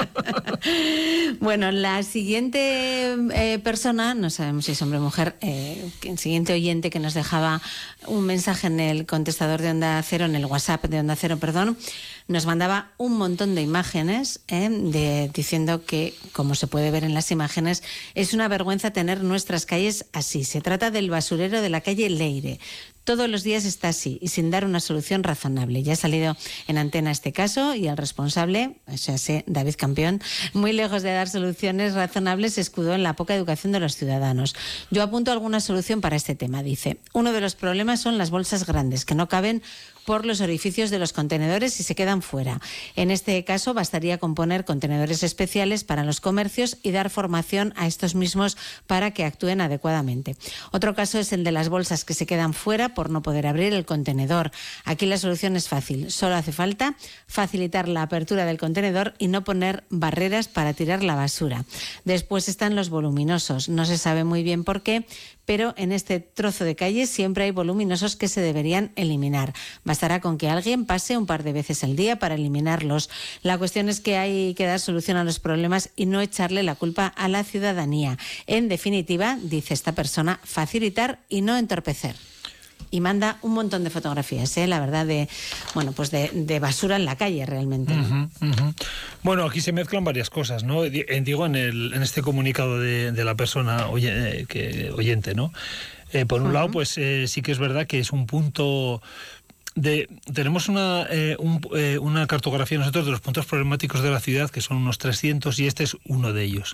S2: Bueno, la siguiente eh, persona, no sabemos si es hombre o mujer, eh, el siguiente oyente que nos dejaba un mensaje en el contestador de Onda Cero, en el WhatsApp de Onda Cero, perdón, nos mandaba un montón de imágenes eh, de, diciendo que, como se puede ver en las imágenes, es una vergüenza tener nuestras calles así. Se trata del basurero de la calle Leire. Todos los días está así y sin dar una solución razonable. Ya ha salido en antena este caso y el responsable, o sea, sé, David Campeón, muy lejos de dar soluciones razonables, se escudó en la poca educación de los ciudadanos. Yo apunto alguna solución para este tema, dice. Uno de los problemas son las bolsas grandes, que no caben por los orificios de los contenedores y se quedan fuera. En este caso bastaría con poner contenedores especiales para los comercios y dar formación a estos mismos para que actúen adecuadamente. Otro caso es el de las bolsas que se quedan fuera por no poder abrir el contenedor. Aquí la solución es fácil, solo hace falta facilitar la apertura del contenedor y no poner barreras para tirar la basura. Después están los voluminosos, no se sabe muy bien por qué, pero en este trozo de calle siempre hay voluminosos que se deberían eliminar. Bastará con que alguien pase un par de veces al día para eliminarlos. La cuestión es que hay que dar solución a los problemas y no echarle la culpa a la ciudadanía. En definitiva, dice esta persona, facilitar y no entorpecer. Y manda un montón de fotografías, ¿eh? La verdad, de bueno, pues de, de basura en la calle realmente. ¿No?
S19: Uh-huh, uh-huh. Bueno, aquí se mezclan varias cosas, ¿no? Digo, en, el, en este comunicado de, de la persona oye, que, oyente, ¿no? Eh, por un uh-huh. lado, pues eh, sí que es verdad que es un punto... De, tenemos una, eh, un, eh, una cartografía nosotros de los puntos problemáticos de la ciudad, que son unos trescientos, y este es uno de ellos.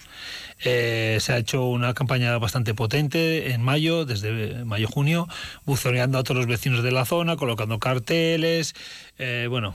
S19: Eh, se ha hecho una campaña bastante potente en mayo, desde mayo-junio, buzoneando a todos los vecinos de la zona, colocando carteles, eh, bueno...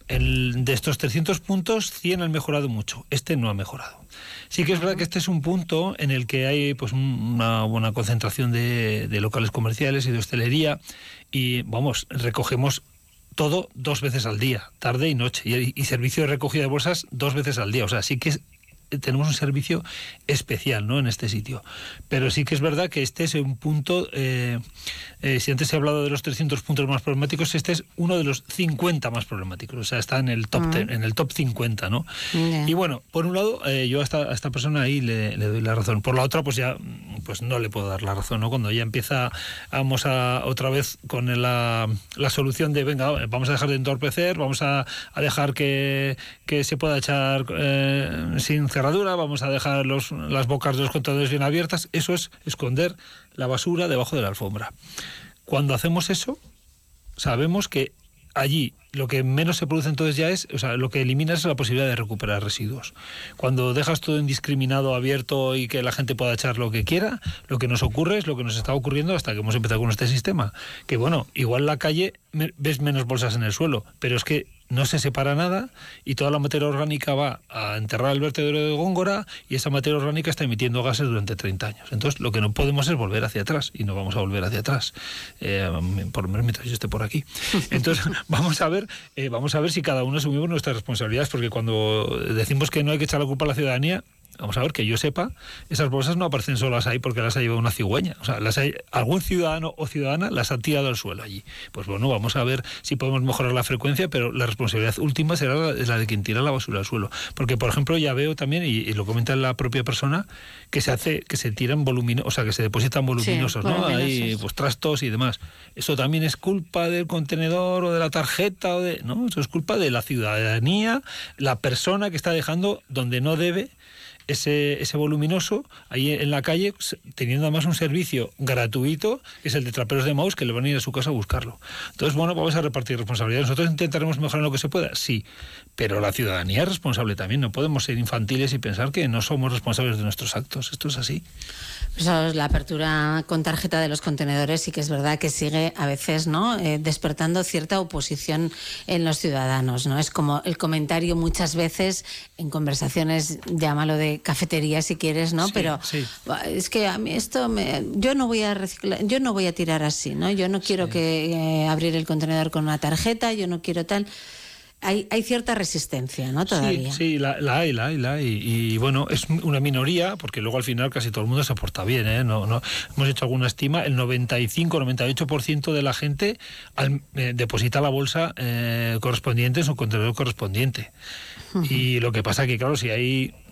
S19: El, de estos trescientos puntos, cien han mejorado mucho. Este no ha mejorado. Sí que es verdad que este es un punto en el que hay pues una buena concentración de, de locales comerciales y de hostelería y, vamos, recogemos todo dos veces al día, tarde y noche, y, y servicio de recogida de bolsas dos veces al día. O sea, sí que es, tenemos un servicio especial, ¿no?, en este sitio. Pero sí que es verdad que este es un punto, eh, eh, si antes he hablado de los trescientos puntos más problemáticos, este es uno de los cincuenta más problemáticos. O sea, está en el top, uh-huh. ten, en el top cincuenta, ¿no? Yeah. Y bueno, por un lado, eh, yo a esta, a esta persona ahí le, le doy la razón. Por la otra, pues ya pues no le puedo dar la razón, ¿no? Cuando ya empieza, vamos a otra vez con la, la solución de, venga, vamos a dejar de entorpecer, vamos a, a dejar que, que se pueda echar eh, sin cerradura, vamos a dejar los, las bocas de los contenedores bien abiertas. Eso es esconder la basura debajo de la alfombra. Cuando hacemos eso, sabemos que allí lo que menos se produce entonces ya es, o sea, lo que eliminas es la posibilidad de recuperar residuos. Cuando dejas todo indiscriminado, abierto y que la gente pueda echar lo que quiera, lo que nos ocurre es lo que nos está ocurriendo hasta que hemos empezado con este sistema. Que bueno, igual en la calle ves menos bolsas en el suelo, pero es que no se separa nada y toda la materia orgánica va a enterrar el vertedero de Góngora y esa materia orgánica está emitiendo gases durante treinta años. Entonces lo que no podemos es volver hacia atrás y no vamos a volver hacia atrás, eh, por lo menos mientras yo esté por aquí. Entonces vamos a ver eh, vamos a ver si cada uno asumimos nuestras responsabilidades, porque cuando decimos que no hay que echar la culpa a la ciudadanía, vamos a ver, que yo sepa, esas bolsas no aparecen solas ahí porque las ha llevado una cigüeña. O sea, las hay, algún ciudadano o ciudadana las ha tirado al suelo allí. Pues bueno, vamos a ver si podemos mejorar la frecuencia, pero la responsabilidad última será la, la de quien tira la basura al suelo. Porque, por ejemplo, ya veo también, y, y lo comenta la propia persona, que se hace, que se tiran voluminosos, o sea, que se depositan voluminosos, sí, ¿no? Voluminosos. Ahí, pues trastos y demás. Eso también es culpa del contenedor o de la tarjeta, o de, ¿no? Eso es culpa de la ciudadanía, la persona que está dejando donde no debe ese, ese voluminoso ahí en la calle, teniendo además un servicio gratuito, que es el de traperos de Maús, que le van a ir a su casa a buscarlo. Entonces, bueno, vamos a repartir responsabilidades. Nosotros intentaremos mejorar lo que se pueda, sí, pero la ciudadanía es responsable también. No podemos ser infantiles y pensar que no somos responsables de nuestros actos. Esto es así.
S2: Pues la apertura con tarjeta de los contenedores sí que es verdad que sigue a veces, ¿no?, eh, despertando cierta oposición en los ciudadanos, ¿no? Es como el comentario muchas veces en conversaciones, llámalo de cafetería si quieres, ¿no? Sí, pero sí. Es que a mí esto me, yo no voy a reciclar, yo no voy a tirar así, ¿no? Yo no quiero sí. que eh, abrir el contenedor con una tarjeta, yo no quiero tal. Hay, hay cierta resistencia, ¿no? Todavía.
S19: Sí, sí, la, la hay, la hay, la hay. Y, y bueno, es una minoría, porque luego al final casi todo el mundo se porta bien, ¿eh? No, no, hemos hecho alguna estima, el noventa y cinco, noventa y ocho por ciento de la gente al, eh, deposita la bolsa eh, correspondiente en su contenedor correspondiente. Uh-huh. Y lo que pasa que, claro, si hay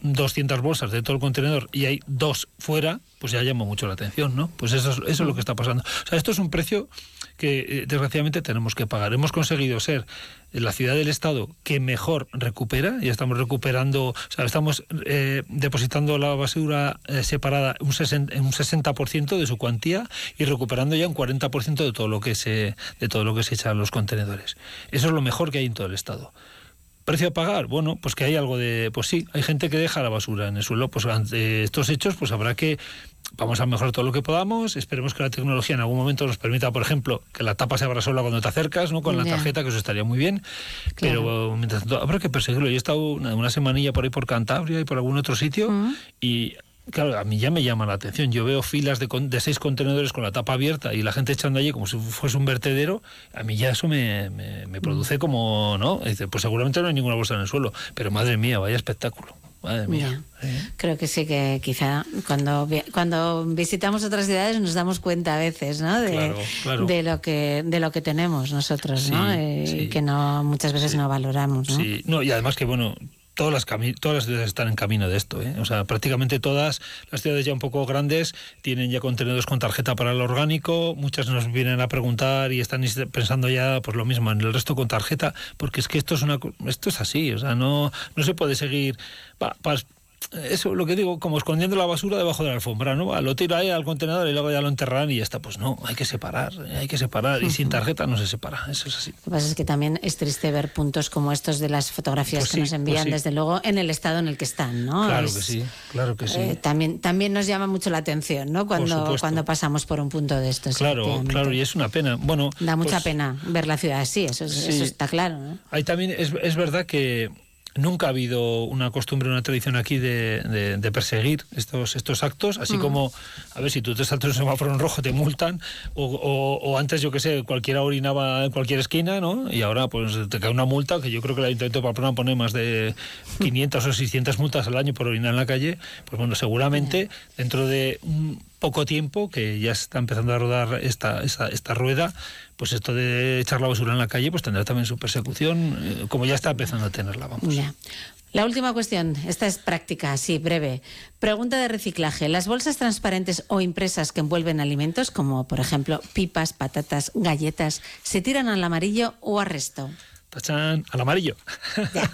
S19: doscientas bolsas de todo el contenedor y hay dos fuera, pues ya llama mucho la atención, ¿no? Pues eso es, eso es lo que está pasando. O sea, esto es un precio que eh, desgraciadamente tenemos que pagar. Hemos conseguido ser la ciudad del Estado que mejor recupera, y estamos recuperando, o sea, estamos eh, depositando la basura eh, separada un sesenta, un sesenta por ciento de su cuantía y recuperando ya un cuarenta por ciento de todo lo que se de todo lo que se echa a los contenedores. Eso es lo mejor que hay en todo el Estado. ¿Precio a pagar? Bueno, pues que hay algo de... Pues sí, hay gente que deja la basura en el suelo. Pues ante estos hechos, pues habrá que... Vamos a mejorar todo lo que podamos. Esperemos que la tecnología en algún momento nos permita, por ejemplo, que la tapa se abra sola cuando te acercas, ¿no? Con la tarjeta, que eso estaría muy bien. Claro. Pero mientras tanto, habrá que perseguirlo. Yo he estado una, una semanilla por ahí por Cantabria y por algún otro sitio uh-huh. y... Claro, a mí ya me llama la atención. Yo veo filas de, de seis contenedores con la tapa abierta y la gente echando allí como si fuese un vertedero. A mí ya eso me, me, me produce como, ¿no? Dice, pues seguramente no hay ninguna bolsa en el suelo. Pero madre mía, vaya espectáculo. Madre mía.
S2: ¿Eh? Creo que sí, que quizá cuando cuando visitamos otras ciudades nos damos cuenta a veces, ¿no? De, claro, claro. de lo que de lo que tenemos nosotros, ¿no? Sí, eh, sí. Que no muchas veces sí. no valoramos, ¿no?
S19: Sí, no, y además que bueno. Todas las, cami- todas las ciudades están en camino de esto, ¿eh? O sea, prácticamente todas las ciudades ya un poco grandes tienen ya contenedores con tarjeta para el orgánico, muchas nos vienen a preguntar y están pensando ya pues lo mismo, en el resto con tarjeta, porque es que esto es una esto es así, o sea, no, no se puede seguir... Pa, pa, eso, lo que digo, como escondiendo la basura debajo de la alfombra, ¿no? Lo tiro ahí al contenedor y luego ya lo enterrarán y ya está. Pues no, hay que separar, hay que separar. Y uh-huh. sin tarjeta no se separa, eso es así.
S2: Lo que pasa es que también es triste ver puntos como estos de las fotografías pues que sí, nos envían, pues sí. desde luego, en el estado en el que están, ¿no?
S19: Claro
S2: es,
S19: que sí, claro que sí.
S2: Eh, también, también nos llama mucho la atención, ¿no? Cuando, cuando pasamos por un punto de estos.
S19: Claro, claro, y es una pena. Bueno,
S2: da mucha
S19: pues,
S2: pena ver la ciudad así, eso, sí. eso está claro, ¿no?
S19: Hay también, es, es verdad que nunca ha habido una costumbre, una tradición aquí de, de, de perseguir estos estos actos, así mm. como, a ver, si tú te saltas un semáforo en rojo te multan, o, o, o antes, yo que sé, cualquiera orinaba en cualquier esquina, ¿no? Y ahora pues te cae una multa, que yo creo que el Ayuntamiento de Pamplona pone más de quinientas o seiscientas multas al año por orinar en la calle. Pues bueno, seguramente dentro de un poco tiempo, que ya está empezando a rodar esta, esta, esta rueda, pues esto de echar la basura en la calle pues tendrá también su persecución, eh, como ya está empezando a tenerla, vamos.
S2: Ya. La última cuestión, esta es práctica, sí, breve. Pregunta de reciclaje. ¿Las bolsas transparentes o impresas que envuelven alimentos, como por ejemplo pipas, patatas, galletas, se tiran al amarillo o a resto?
S19: ¡Tachán! Al amarillo.
S2: Ya.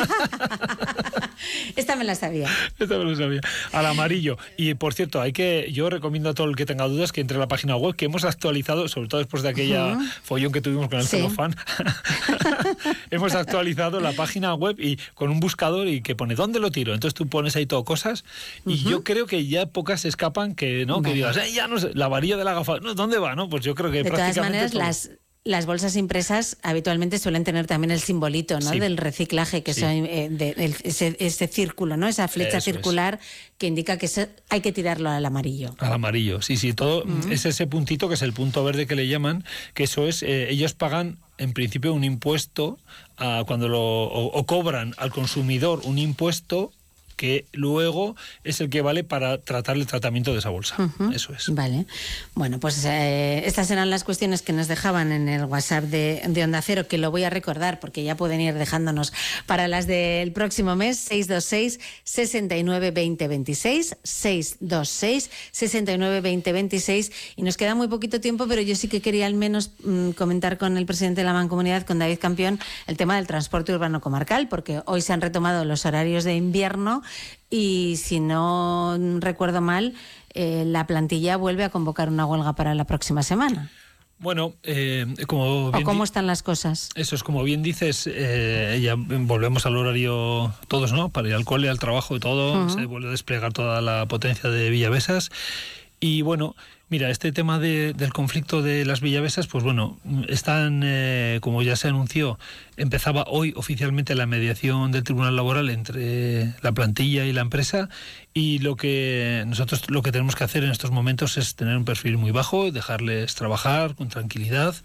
S2: Esta me la sabía.
S19: Esta me la sabía. Al amarillo. Y por cierto, hay que, yo recomiendo a todo el que tenga dudas que entre a la página web, que hemos actualizado, sobre todo después de aquella uh-huh. follón que tuvimos con el sí. celofán. Hemos actualizado la página web y con un buscador y que pone ¿dónde lo tiro? Entonces tú pones ahí todo cosas y uh-huh. yo creo que ya pocas se escapan que no, vale. que digas, eh, ya no sé, la varilla de la gafa, no, ¿dónde va? No, pues yo creo que
S2: de
S19: prácticamente
S2: todas maneras
S19: todo.
S2: las Las bolsas impresas habitualmente suelen tener también el simbolito, ¿no? Sí. Del reciclaje, que sí. son, eh, de, de, ese, ese círculo, ¿no? Esa flecha Eso circular es. que indica que se, hay que tirarlo al amarillo.
S19: Al amarillo, sí, sí. Todo uh-huh. es ese puntito que es el punto verde que le llaman, que eso es, eh, ellos pagan en principio un impuesto a cuando lo o, o cobran al consumidor un impuesto que luego es el que vale para tratar el tratamiento de esa bolsa. Uh-huh. Eso es.
S2: Vale. Bueno, pues eh, estas eran las cuestiones que nos dejaban en el WhatsApp de, de Onda Cero, que lo voy a recordar porque ya pueden ir dejándonos para las del próximo mes. seis dos seis, seis nueve dos cero dos seis, seis dos seis, seis nueve dos cero dos seis. Y nos queda muy poquito tiempo, pero yo sí que quería al menos mmm, comentar con el presidente de la Mancomunidad, con David Campión, el tema del transporte urbano comarcal, porque hoy se han retomado los horarios de invierno y, si no recuerdo mal, eh, la plantilla vuelve a convocar una huelga para la próxima semana.
S19: Bueno, eh, como bien
S2: ¿O cómo están las cosas?
S19: Eso es, como bien dices, eh, ya volvemos al horario todos, ¿no? Para ir al cole, al trabajo y todo, uh-huh. se vuelve a desplegar toda la potencia de Villavesas. Y bueno, mira, este tema de, del conflicto de las Villavesas, pues bueno, están, eh, como ya se anunció, empezaba hoy oficialmente la mediación del Tribunal Laboral entre la plantilla y la empresa, y lo que nosotros lo que tenemos que hacer en estos momentos es tener un perfil muy bajo, dejarles trabajar con tranquilidad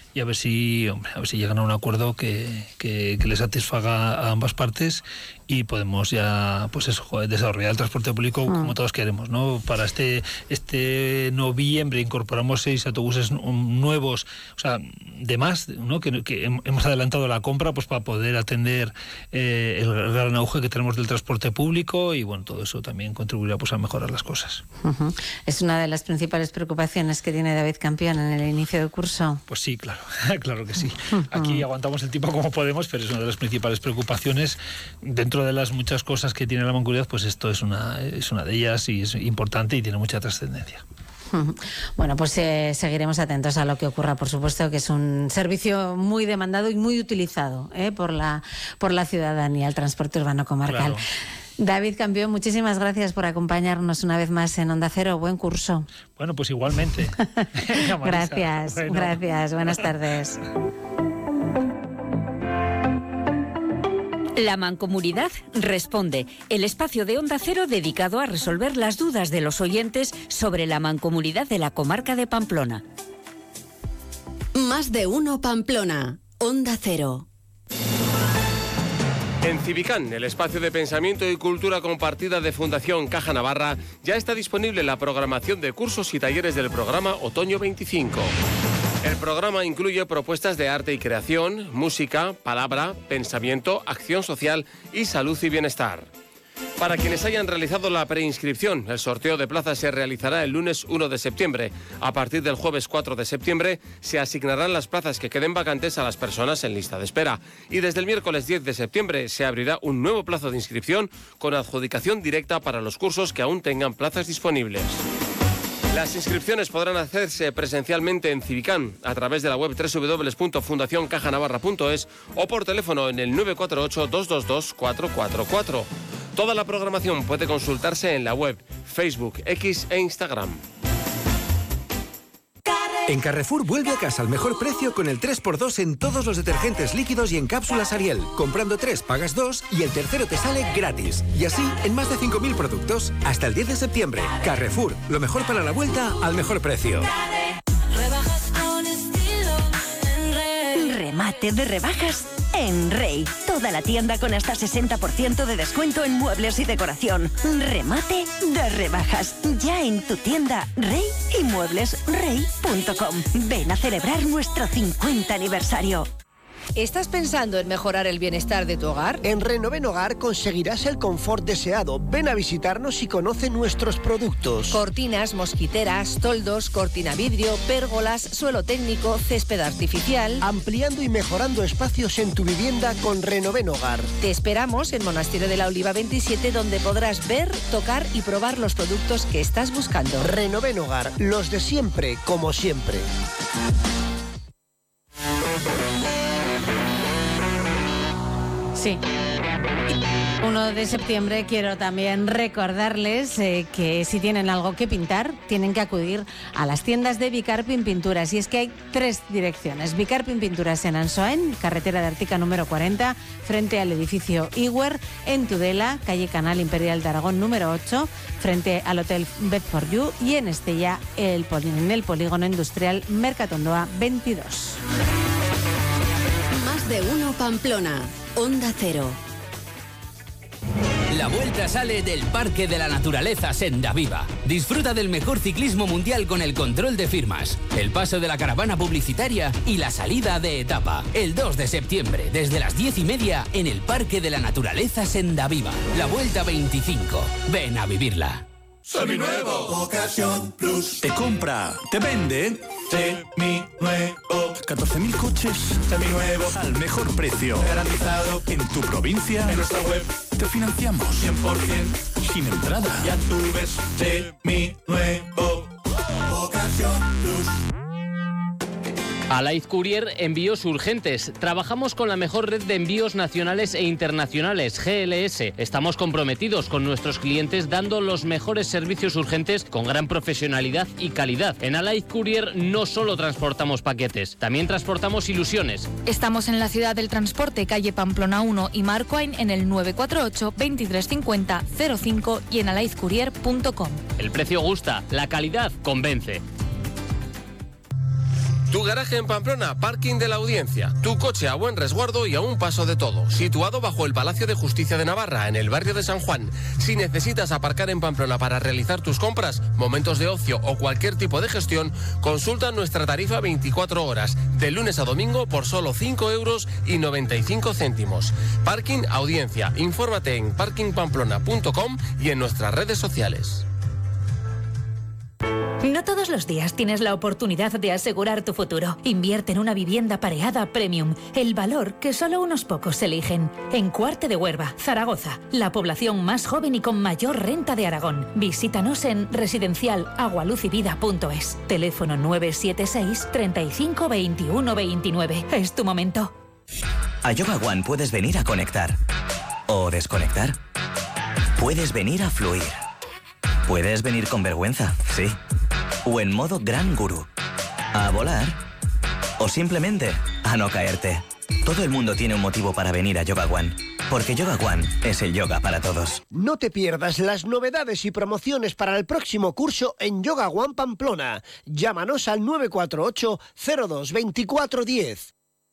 S19: y a ver si, hombre, a ver si llegan a un acuerdo que, que, que les satisfaga a ambas partes y podemos ya, pues eso, joder, desarrollar el transporte público mm. como todos queremos, ¿no? Para este este noviembre incorporamos seis autobuses nuevos, o sea, de más, ¿no? Que, que hemos adelantado la compra, pues para poder atender eh, el gran auge que tenemos del transporte público y bueno, todo eso también contribuirá pues a mejorar las cosas.
S2: Uh-huh. ¿Es una de las principales preocupaciones que tiene David Campion en el inicio del curso?
S19: Pues sí, claro, claro que sí. Aquí aguantamos el tiempo como podemos, pero es una de las principales preocupaciones. Dentro de las muchas cosas que tiene la mancomunidad, pues esto es una, es una de ellas y es importante y tiene mucha trascendencia.
S2: Bueno, pues eh, seguiremos atentos a lo que ocurra, por supuesto, que es un servicio muy demandado y muy utilizado eh, por la por la ciudadanía, el transporte urbano comarcal. Claro. David Campion, muchísimas gracias por acompañarnos una vez más en Onda Cero. Buen curso.
S19: Bueno, pues igualmente.
S2: Gracias, bueno. gracias. Buenas tardes.
S17: La Mancomunidad responde, el espacio de Onda Cero dedicado a resolver las dudas de los oyentes sobre la Mancomunidad de la comarca de Pamplona.
S6: Más de uno Pamplona, Onda Cero.
S16: En Civicán, el espacio de pensamiento y cultura compartida de Fundación Caja Navarra, ya está disponible la programación de cursos y talleres del programa Otoño veinticinco. El programa incluye propuestas de arte y creación, música, palabra, pensamiento, acción social y salud y bienestar. Para quienes hayan realizado la preinscripción, el sorteo de plazas se realizará el lunes uno de septiembre. A partir del jueves cuatro de septiembre se asignarán las plazas que queden vacantes a las personas en lista de espera. Y desde el miércoles diez de septiembre se abrirá un nuevo plazo de inscripción con adjudicación directa para los cursos que aún tengan plazas disponibles. Las inscripciones podrán hacerse presencialmente en Civicán a través de la web doble u doble u doble u punto fundación caja navarra punto es o por teléfono en el nueve cuatro ocho, dos dos dos, cuatro cuatro cuatro. Toda la programación puede consultarse en la web, Facebook, X e Instagram.
S1: En Carrefour vuelve a casa al mejor precio con el tres por dos en todos los detergentes líquidos y en cápsulas Ariel. Comprando tres pagas dos y el tercero te sale gratis. Y así en más de cinco mil productos. Hasta el diez de septiembre. Carrefour, lo mejor para la vuelta al mejor precio.
S20: Remate de rebajas en Rey. Toda la tienda con hasta sesenta por ciento de descuento en muebles y decoración. Remate de rebajas. Ya en tu tienda Rey y muebles rey punto com. Ven a celebrar nuestro cincuenta aniversario.
S12: ¿Estás pensando en mejorar el bienestar de tu hogar?
S21: En Renoven Hogar conseguirás el confort deseado. Ven a visitarnos y conoce nuestros productos.
S12: Cortinas, mosquiteras, toldos, cortina vidrio, pérgolas, suelo técnico, césped artificial.
S21: Ampliando y mejorando espacios en tu vivienda con Renoven Hogar.
S12: Te esperamos en Monasterio de la Oliva veintisiete, donde podrás ver, tocar y probar los productos que estás buscando.
S21: Renoven Hogar, los de siempre, como siempre.
S2: Sí. uno de septiembre quiero también recordarles eh, que si tienen algo que pintar, tienen que acudir a las tiendas de Bicarpin Pinturas. Y es que hay tres direcciones. Bicarpin Pinturas en Ansoain, carretera de Artica número cuarenta, frente al edificio Iwer. En Tudela, calle Canal Imperial de Aragón número ocho, frente al Hotel Bed for You. Y en Estella, el, en el Polígono Industrial Mercatondoa veintidós.
S6: Más de uno Pamplona, Onda Cero.
S14: La vuelta sale del Parque de la Naturaleza Senda Viva. Disfruta del mejor ciclismo mundial con el control de firmas, el paso de la caravana publicitaria y la salida de etapa. El dos de septiembre, desde las diez y media, en el Parque de la Naturaleza Senda Viva. La Vuelta veinticinco. Ven a vivirla.
S22: Seminuevo, Ocasión Plus. Te compra, te vende. Seminuevo. catorce mil coches. Seminuevos. Al mejor precio. Garantizado. En tu provincia. En nuestra web. Te financiamos. cien por ciento. Sin entrada. Ya tú ves. Seminuevo. Ocasión Plus.
S23: Alight Courier, envíos urgentes. Trabajamos con la mejor red de envíos nacionales e internacionales, G L S. Estamos comprometidos con nuestros clientes dando los mejores servicios urgentes con gran profesionalidad y calidad. En Alight Courier no solo transportamos paquetes, también transportamos ilusiones.
S11: Estamos en la ciudad del transporte, calle Pamplona uno y Marcoain en el nueve cuatro ocho, veintitrés cincuenta, cero cinco y en alight courier punto com.
S23: El precio gusta, la calidad convence.
S16: Tu garaje en Pamplona, Parking de la Audiencia. Tu coche a buen resguardo y a un paso de todo. Situado bajo el Palacio de Justicia de Navarra, en el barrio de San Juan. Si necesitas aparcar en Pamplona para realizar tus compras, momentos de ocio o cualquier tipo de gestión, consulta nuestra tarifa veinticuatro horas, de lunes a domingo por solo cinco euros y noventa y cinco céntimos. Parking Audiencia. Infórmate en parking pamplona punto com y en nuestras redes sociales.
S3: No todos los días tienes la oportunidad de asegurar tu futuro. Invierte en una vivienda pareada premium, el valor que solo unos pocos eligen. En Cuarte de Huerva, Zaragoza, la población más joven y con mayor renta de Aragón. Visítanos en residencial agualuzivida punto es. Teléfono nueve siete seis, treinta y cinco, veintiuno, veintinueve. Es tu momento.
S4: A Yoga One puedes venir a conectar o desconectar. Puedes venir a fluir. Puedes venir con vergüenza, sí. O en modo gran gurú. A volar. O simplemente a no caerte. Todo el mundo tiene un motivo para venir a Yoga One. Porque Yoga One es el yoga para todos.
S21: No te pierdas las novedades y promociones para el próximo curso en Yoga One Pamplona. Llámanos al nueve cuatro ocho, cero dos, veinticuatro, diez.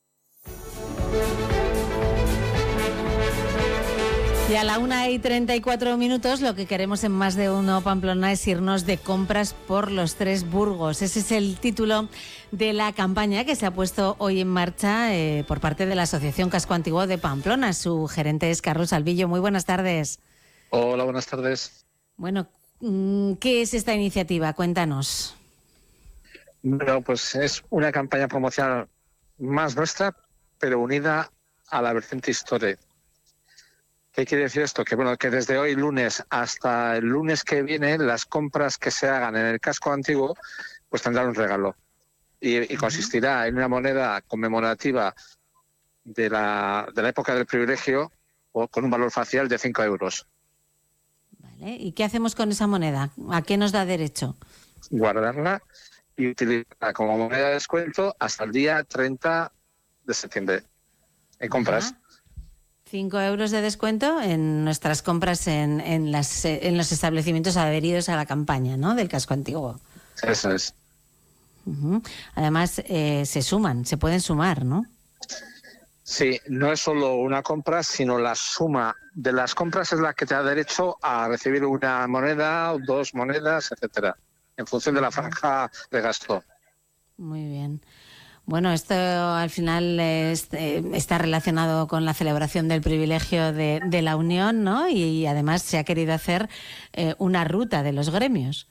S2: Y a la una y treinta y cuatro minutos lo que queremos en Más de Uno Pamplona es irnos de compras por los tres Burgos. Ese es el título de la campaña que se ha puesto hoy en marcha eh, por parte de la Asociación Casco Antiguo de Pamplona. Su gerente es Carlos Albillo. Muy buenas tardes.
S7: Hola, buenas tardes.
S2: Bueno, ¿qué es esta iniciativa? Cuéntanos.
S7: Bueno, pues es una campaña promocional más nuestra, pero unida a la vertiente histórica. ¿Qué quiere decir esto? Que bueno, que desde hoy lunes hasta el lunes que viene, las compras que se hagan en el casco antiguo, pues tendrán un regalo. Y, y consistirá en una moneda conmemorativa de la, de la época del privilegio, o con un valor facial de cinco euros.
S2: Vale. ¿Y qué hacemos con esa moneda? ¿A qué nos da derecho?
S7: Guardarla y utilizarla como moneda de descuento hasta el día treinta de septiembre en compras.
S2: Ajá. Cinco euros de descuento en nuestras compras en, en, las, en los establecimientos adheridos a la campaña, ¿no?, del casco antiguo.
S7: Eso es.
S2: Uh-huh. Además, eh, se suman, se pueden sumar, ¿no?
S7: Sí, no es solo una compra, sino la suma de las compras es la que te da derecho a recibir una moneda, dos monedas, etcétera, en función de la franja de gasto.
S2: Muy bien. Bueno, esto al final es, eh, está relacionado con la celebración del privilegio de, de la Unión, ¿no? Y además se ha querido hacer eh, una ruta de los gremios.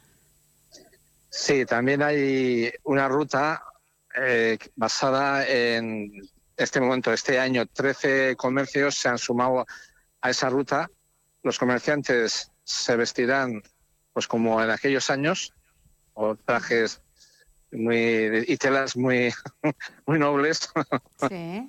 S7: Sí, también hay una ruta eh, basada en este momento, este año, trece comercios se han sumado a esa ruta. Los comerciantes se vestirán pues como en aquellos años, o trajes muy y telas muy muy nobles.
S2: Sí.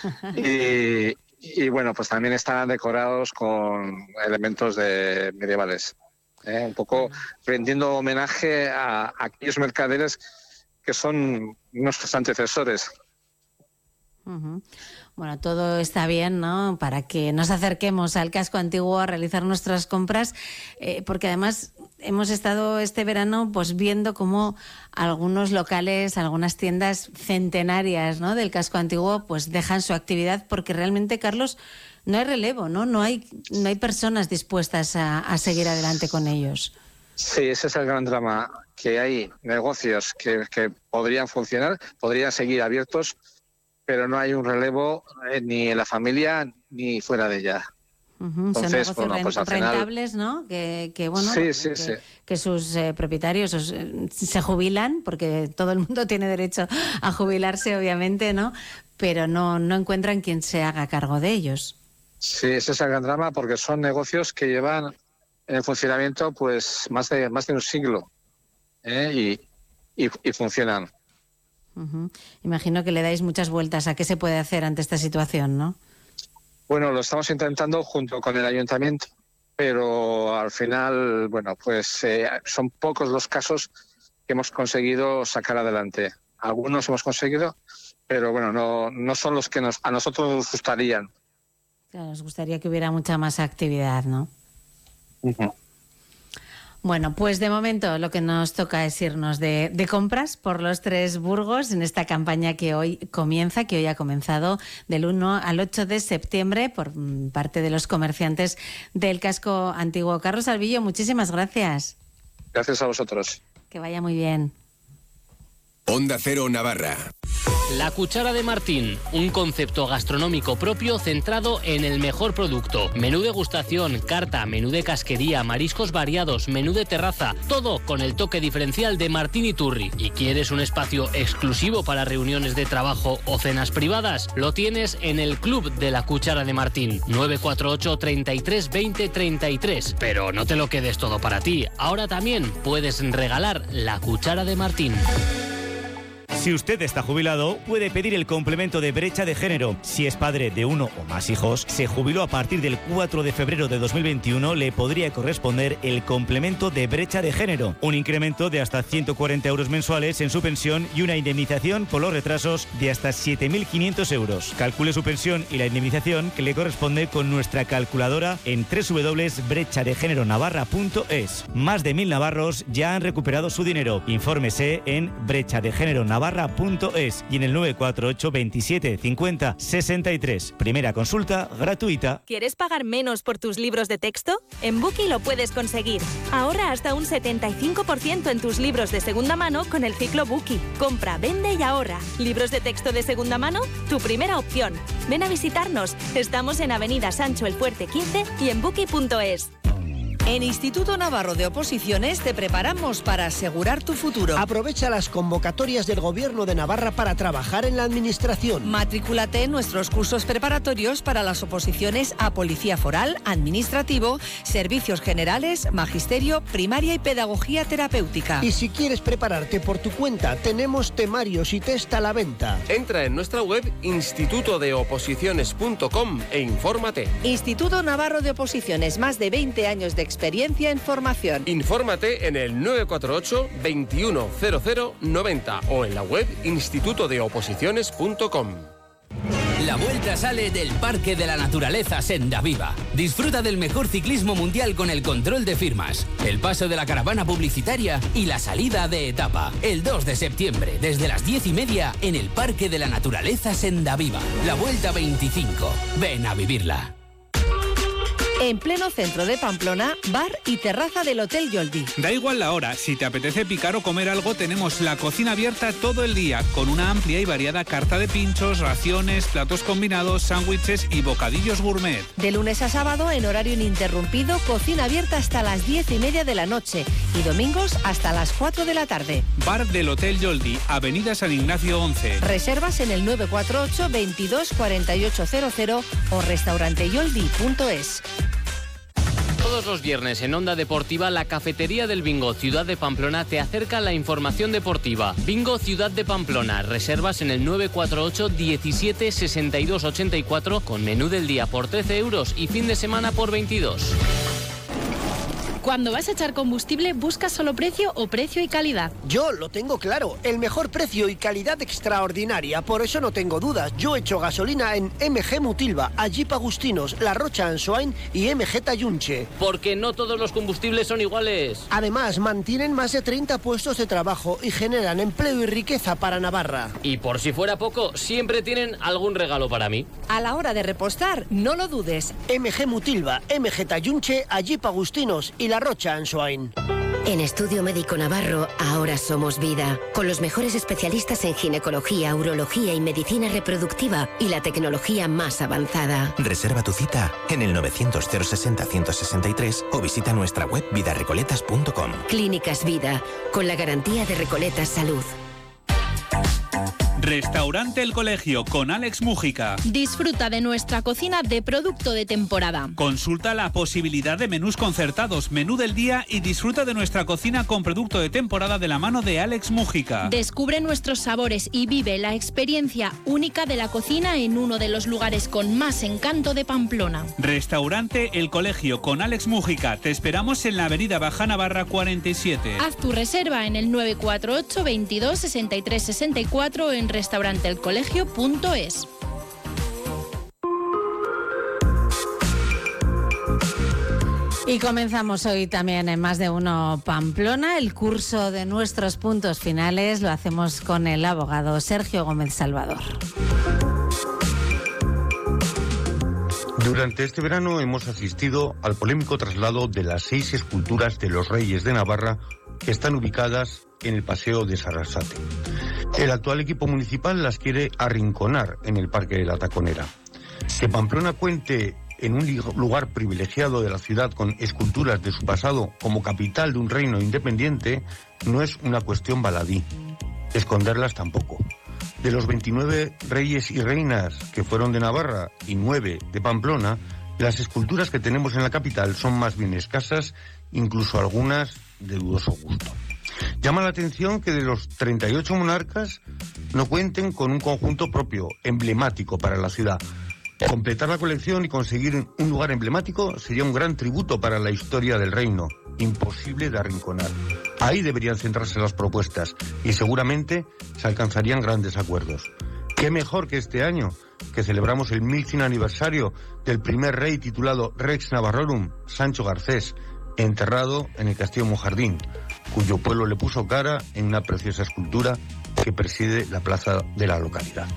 S7: y, y bueno, pues también están decorados con elementos de medievales, ¿eh? Un poco rendiendo homenaje a, a aquellos mercaderes que son nuestros antecesores.
S2: Uh-huh. Bueno, todo está bien, ¿no?, para que nos acerquemos al casco antiguo a realizar nuestras compras, eh, porque además hemos estado este verano pues viendo cómo algunos locales, algunas tiendas centenarias, ¿no?, del casco antiguo pues dejan su actividad porque realmente, Carlos, no hay relevo, ¿no? No hay, no hay personas dispuestas a, a seguir adelante con ellos.
S7: Sí, ese es el gran drama, que hay negocios que, que podrían funcionar, podrían seguir abiertos, pero no hay un relevo eh, ni en la familia ni fuera de ella.
S2: Uh-huh.
S7: Entonces,
S2: son negocios
S7: bueno, pues al
S2: rentables,
S7: final...
S2: ¿no? Que, que bueno,
S7: sí, sí,
S2: que,
S7: sí.
S2: que sus eh, propietarios os, eh, se jubilan, porque todo el mundo tiene derecho a jubilarse, obviamente, ¿no? Pero no, no encuentran quien se haga cargo de ellos.
S7: Sí, ese es el gran drama, porque son negocios que llevan en el funcionamiento pues más de más de un siglo, ¿eh? y, y, y funcionan.
S2: Uh-huh. Imagino que le dais muchas vueltas a qué se puede hacer ante esta situación, ¿no?
S7: Bueno, lo estamos intentando junto con el ayuntamiento, pero al final, bueno, pues eh, son pocos los casos que hemos conseguido sacar adelante. Algunos hemos conseguido, pero bueno, no, no son los que nos, a nosotros nos gustarían.
S2: Claro, nos gustaría que hubiera mucha más actividad, ¿no?
S7: Uh-huh.
S2: Bueno, pues de momento lo que nos toca es irnos de, de compras por los tres burgos en esta campaña que hoy comienza, que hoy ha comenzado del uno al ocho de septiembre por parte de los comerciantes del casco antiguo. Carlos Albillo, muchísimas gracias.
S7: Gracias a vosotros.
S2: Que vaya muy bien.
S5: Onda Cero Navarra.
S23: La Cuchara de Martín, un concepto gastronómico propio centrado en el mejor producto. Menú degustación, carta, menú de casquería, mariscos variados, menú de terraza, todo con el toque diferencial de Martín Iturri. ¿Y quieres un espacio exclusivo para reuniones de trabajo o cenas privadas? Lo tienes en el Club de la Cuchara de Martín, nueve cuatro ocho, treinta y tres, veinte, treinta y tres. Pero no te lo quedes todo para ti. Ahora también puedes regalar la Cuchara de Martín.
S8: Si usted está jubilado, puede pedir el complemento de brecha de género. Si es padre de uno o más hijos, se jubiló a partir del cuatro de febrero de dos mil veintiuno, le podría corresponder el complemento de brecha de género. Un incremento de hasta ciento cuarenta euros mensuales en su pensión y una indemnización por los retrasos de hasta siete mil quinientos euros. Calcule su pensión y la indemnización que le corresponde con nuestra calculadora en doble u doble u doble u punto brecha de género navarra punto es. Más de mil navarros ya han recuperado su dinero. Infórmese en brecha de género navarra punto es y en el nueve cuatro ocho, veintisiete, cincuenta, sesenta y tres. Primera consulta gratuita.
S9: ¿Quieres pagar menos por tus libros de texto? En Bookie lo puedes conseguir. Ahorra hasta un setenta y cinco por ciento en tus libros de segunda mano con el ciclo Bookie. Compra, vende y ahorra. ¿Libros de texto de segunda mano? Tu primera opción. Ven a visitarnos. Estamos en Avenida Sancho el Fuerte quince y en bookie punto es.
S12: En Instituto Navarro de Oposiciones te preparamos para asegurar tu futuro.
S21: Aprovecha las convocatorias del Gobierno de Navarra para trabajar en la Administración.
S12: Matrículate en nuestros cursos preparatorios para las oposiciones a Policía Foral, Administrativo, Servicios Generales, Magisterio, Primaria y Pedagogía Terapéutica.
S21: Y si quieres prepararte por tu cuenta, tenemos temarios y test a la venta.
S16: Entra en nuestra web instituto de oposiciones punto com e infórmate.
S12: Instituto Navarro de Oposiciones, más de veinte años de experiencia en formación.
S16: Infórmate en el nueve cuatro ocho, veintiuno, cero cero, noventa o en la web instituto de oposiciones punto com.
S14: La vuelta sale del Parque de la Naturaleza Senda Viva. Disfruta del mejor ciclismo mundial con el control de firmas, el paso de la caravana publicitaria y la salida de etapa. El dos de septiembre, desde las diez y media, en el Parque de la Naturaleza Senda Viva. La Vuelta veinticinco. Ven a vivirla.
S12: En pleno centro de Pamplona, bar y terraza del Hotel Yoldi.
S24: Da igual la hora, si te apetece picar o comer algo, tenemos la cocina abierta todo el día, con una amplia y variada carta de pinchos, raciones, platos combinados, sándwiches y bocadillos gourmet.
S12: De lunes a sábado, en horario ininterrumpido, cocina abierta hasta las diez y media de la noche y domingos hasta las cuatro de la tarde.
S24: Bar del Hotel Yoldi, Avenida San Ignacio once.
S12: Reservas en el nueve cuatro ocho, veintidós, cuarenta y ocho cero cero o restauranteyoldi punto es.
S23: Todos los viernes en Onda Deportiva, la Cafetería del Bingo Ciudad de Pamplona te acerca la información deportiva. Bingo Ciudad de Pamplona. Reservas en el nueve cuatro ocho, diecisiete, sesenta y dos, ochenta y cuatro con menú del día por trece euros y fin de semana por veintidós.
S25: Cuando vas a echar combustible, ¿buscas solo precio o precio y calidad?
S21: Yo lo tengo claro, el mejor precio y calidad extraordinaria, por eso no tengo dudas. Yo echo gasolina en M G Mutilva, Jeep Agustinos, La Rocha Ansoain y M G Tayunche.
S23: Porque no todos los combustibles son iguales.
S21: Además, mantienen más de treinta puestos de trabajo y generan empleo y riqueza para Navarra.
S23: Y por si fuera poco, siempre tienen algún regalo para mí.
S12: A la hora de repostar, no lo dudes.
S21: M G Mutilva, M G Tayunche, Jeep Agustinos y La Rocha Ansoain.
S26: En Estudio Médico Navarro, ahora somos vida, con los mejores especialistas en ginecología, urología y medicina reproductiva y la tecnología más avanzada.
S27: Reserva tu cita en el novecientos, cero sesenta, ciento sesenta y tres o visita nuestra web vida recoletas punto com.
S26: Clínicas Vida, con la garantía de Recoletas Salud.
S24: Restaurante El Colegio con Alex Mújica.
S25: Disfruta de nuestra cocina de producto de temporada.
S24: Consulta la posibilidad de menús concertados, menú del día y disfruta de nuestra cocina con producto de temporada de la mano de Alex Mújica.
S25: Descubre nuestros sabores y vive la experiencia única de la cocina en uno de los lugares con más encanto de Pamplona.
S24: Restaurante El Colegio con Alex Mújica. Te esperamos en la avenida Baja Navarra cuarenta y siete.
S25: Haz tu reserva en el nueve cuatro ocho, veintidós, sesenta y tres, sesenta y cuatro en restauranteelcolegio punto es.
S2: Y comenzamos hoy también en Más de Uno Pamplona el curso de nuestros puntos finales. Lo hacemos con el abogado Sergio Gómez Salvador.
S1: Durante este verano hemos asistido al polémico traslado de las seis esculturas de los Reyes de Navarra que están ubicadas en el Paseo de Sarasate. El actual equipo municipal las quiere arrinconar en el Parque de la Taconera. Que Pamplona cuente en un lugar privilegiado de la ciudad con esculturas de su pasado como capital de un reino independiente no es una cuestión baladí. Esconderlas tampoco. De los veintinueve reyes y reinas que fueron de Navarra y nueve de Pamplona, las esculturas que tenemos en la capital son más bien escasas, incluso algunas de dudoso gusto. Llama la atención que de los treinta y ocho monarcas no cuenten con un conjunto propio, emblemático para la ciudad. Completar la colección y conseguir un lugar emblemático sería un gran tributo para la historia del reino, imposible de arrinconar. Ahí deberían centrarse las propuestas y seguramente se alcanzarían grandes acuerdos. ¿Qué mejor que este año, que celebramos el mil cien aniversario del primer rey titulado Rex Navarrorum, Sancho Garcés, enterrado en el Castillo Monjardín, cuyo pueblo le puso cara en una preciosa escultura que preside la plaza de la localidad?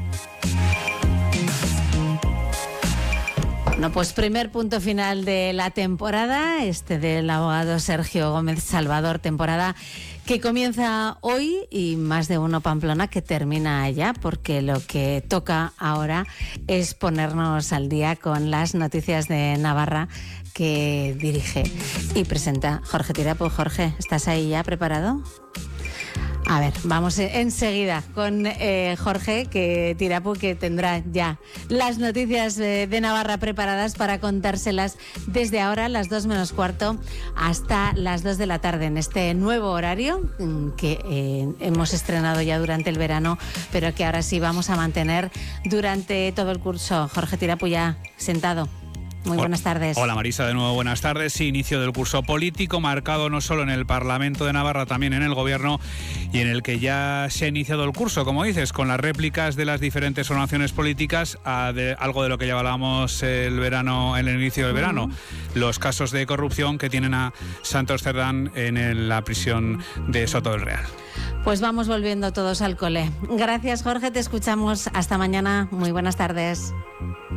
S2: Bueno, pues primer punto final de la temporada, este del abogado Sergio Gómez Salvador, temporada que comienza hoy y Más de Uno Pamplona que termina ya, porque lo que toca ahora es ponernos al día con las noticias de Navarra que dirige y presenta Jorge Tirapu. Jorge, ¿estás ahí ya preparado? A ver, vamos enseguida con eh, Jorge que Tirapu, que tendrá ya las noticias de, de Navarra preparadas para contárselas desde ahora, las dos menos cuarto, hasta las dos de la tarde, en este nuevo horario que eh, hemos estrenado ya durante el verano, pero que ahora sí vamos a mantener durante todo el curso. Jorge Tirapu ya sentado. Muy buenas tardes.
S24: Hola Marisa, de nuevo buenas tardes. Sí, inicio del curso político marcado no solo en el Parlamento de Navarra, también en el Gobierno, y en el que ya se ha iniciado el curso, como dices, con las réplicas de las diferentes formaciones políticas, a de, algo de lo que ya hablábamos el verano, en el inicio del verano, uh-huh. Los casos de corrupción que tienen a Santos Cerdán en el, la prisión de Soto del Real.
S2: Pues vamos volviendo todos al cole. Gracias, Jorge, te escuchamos hasta mañana. Muy buenas tardes.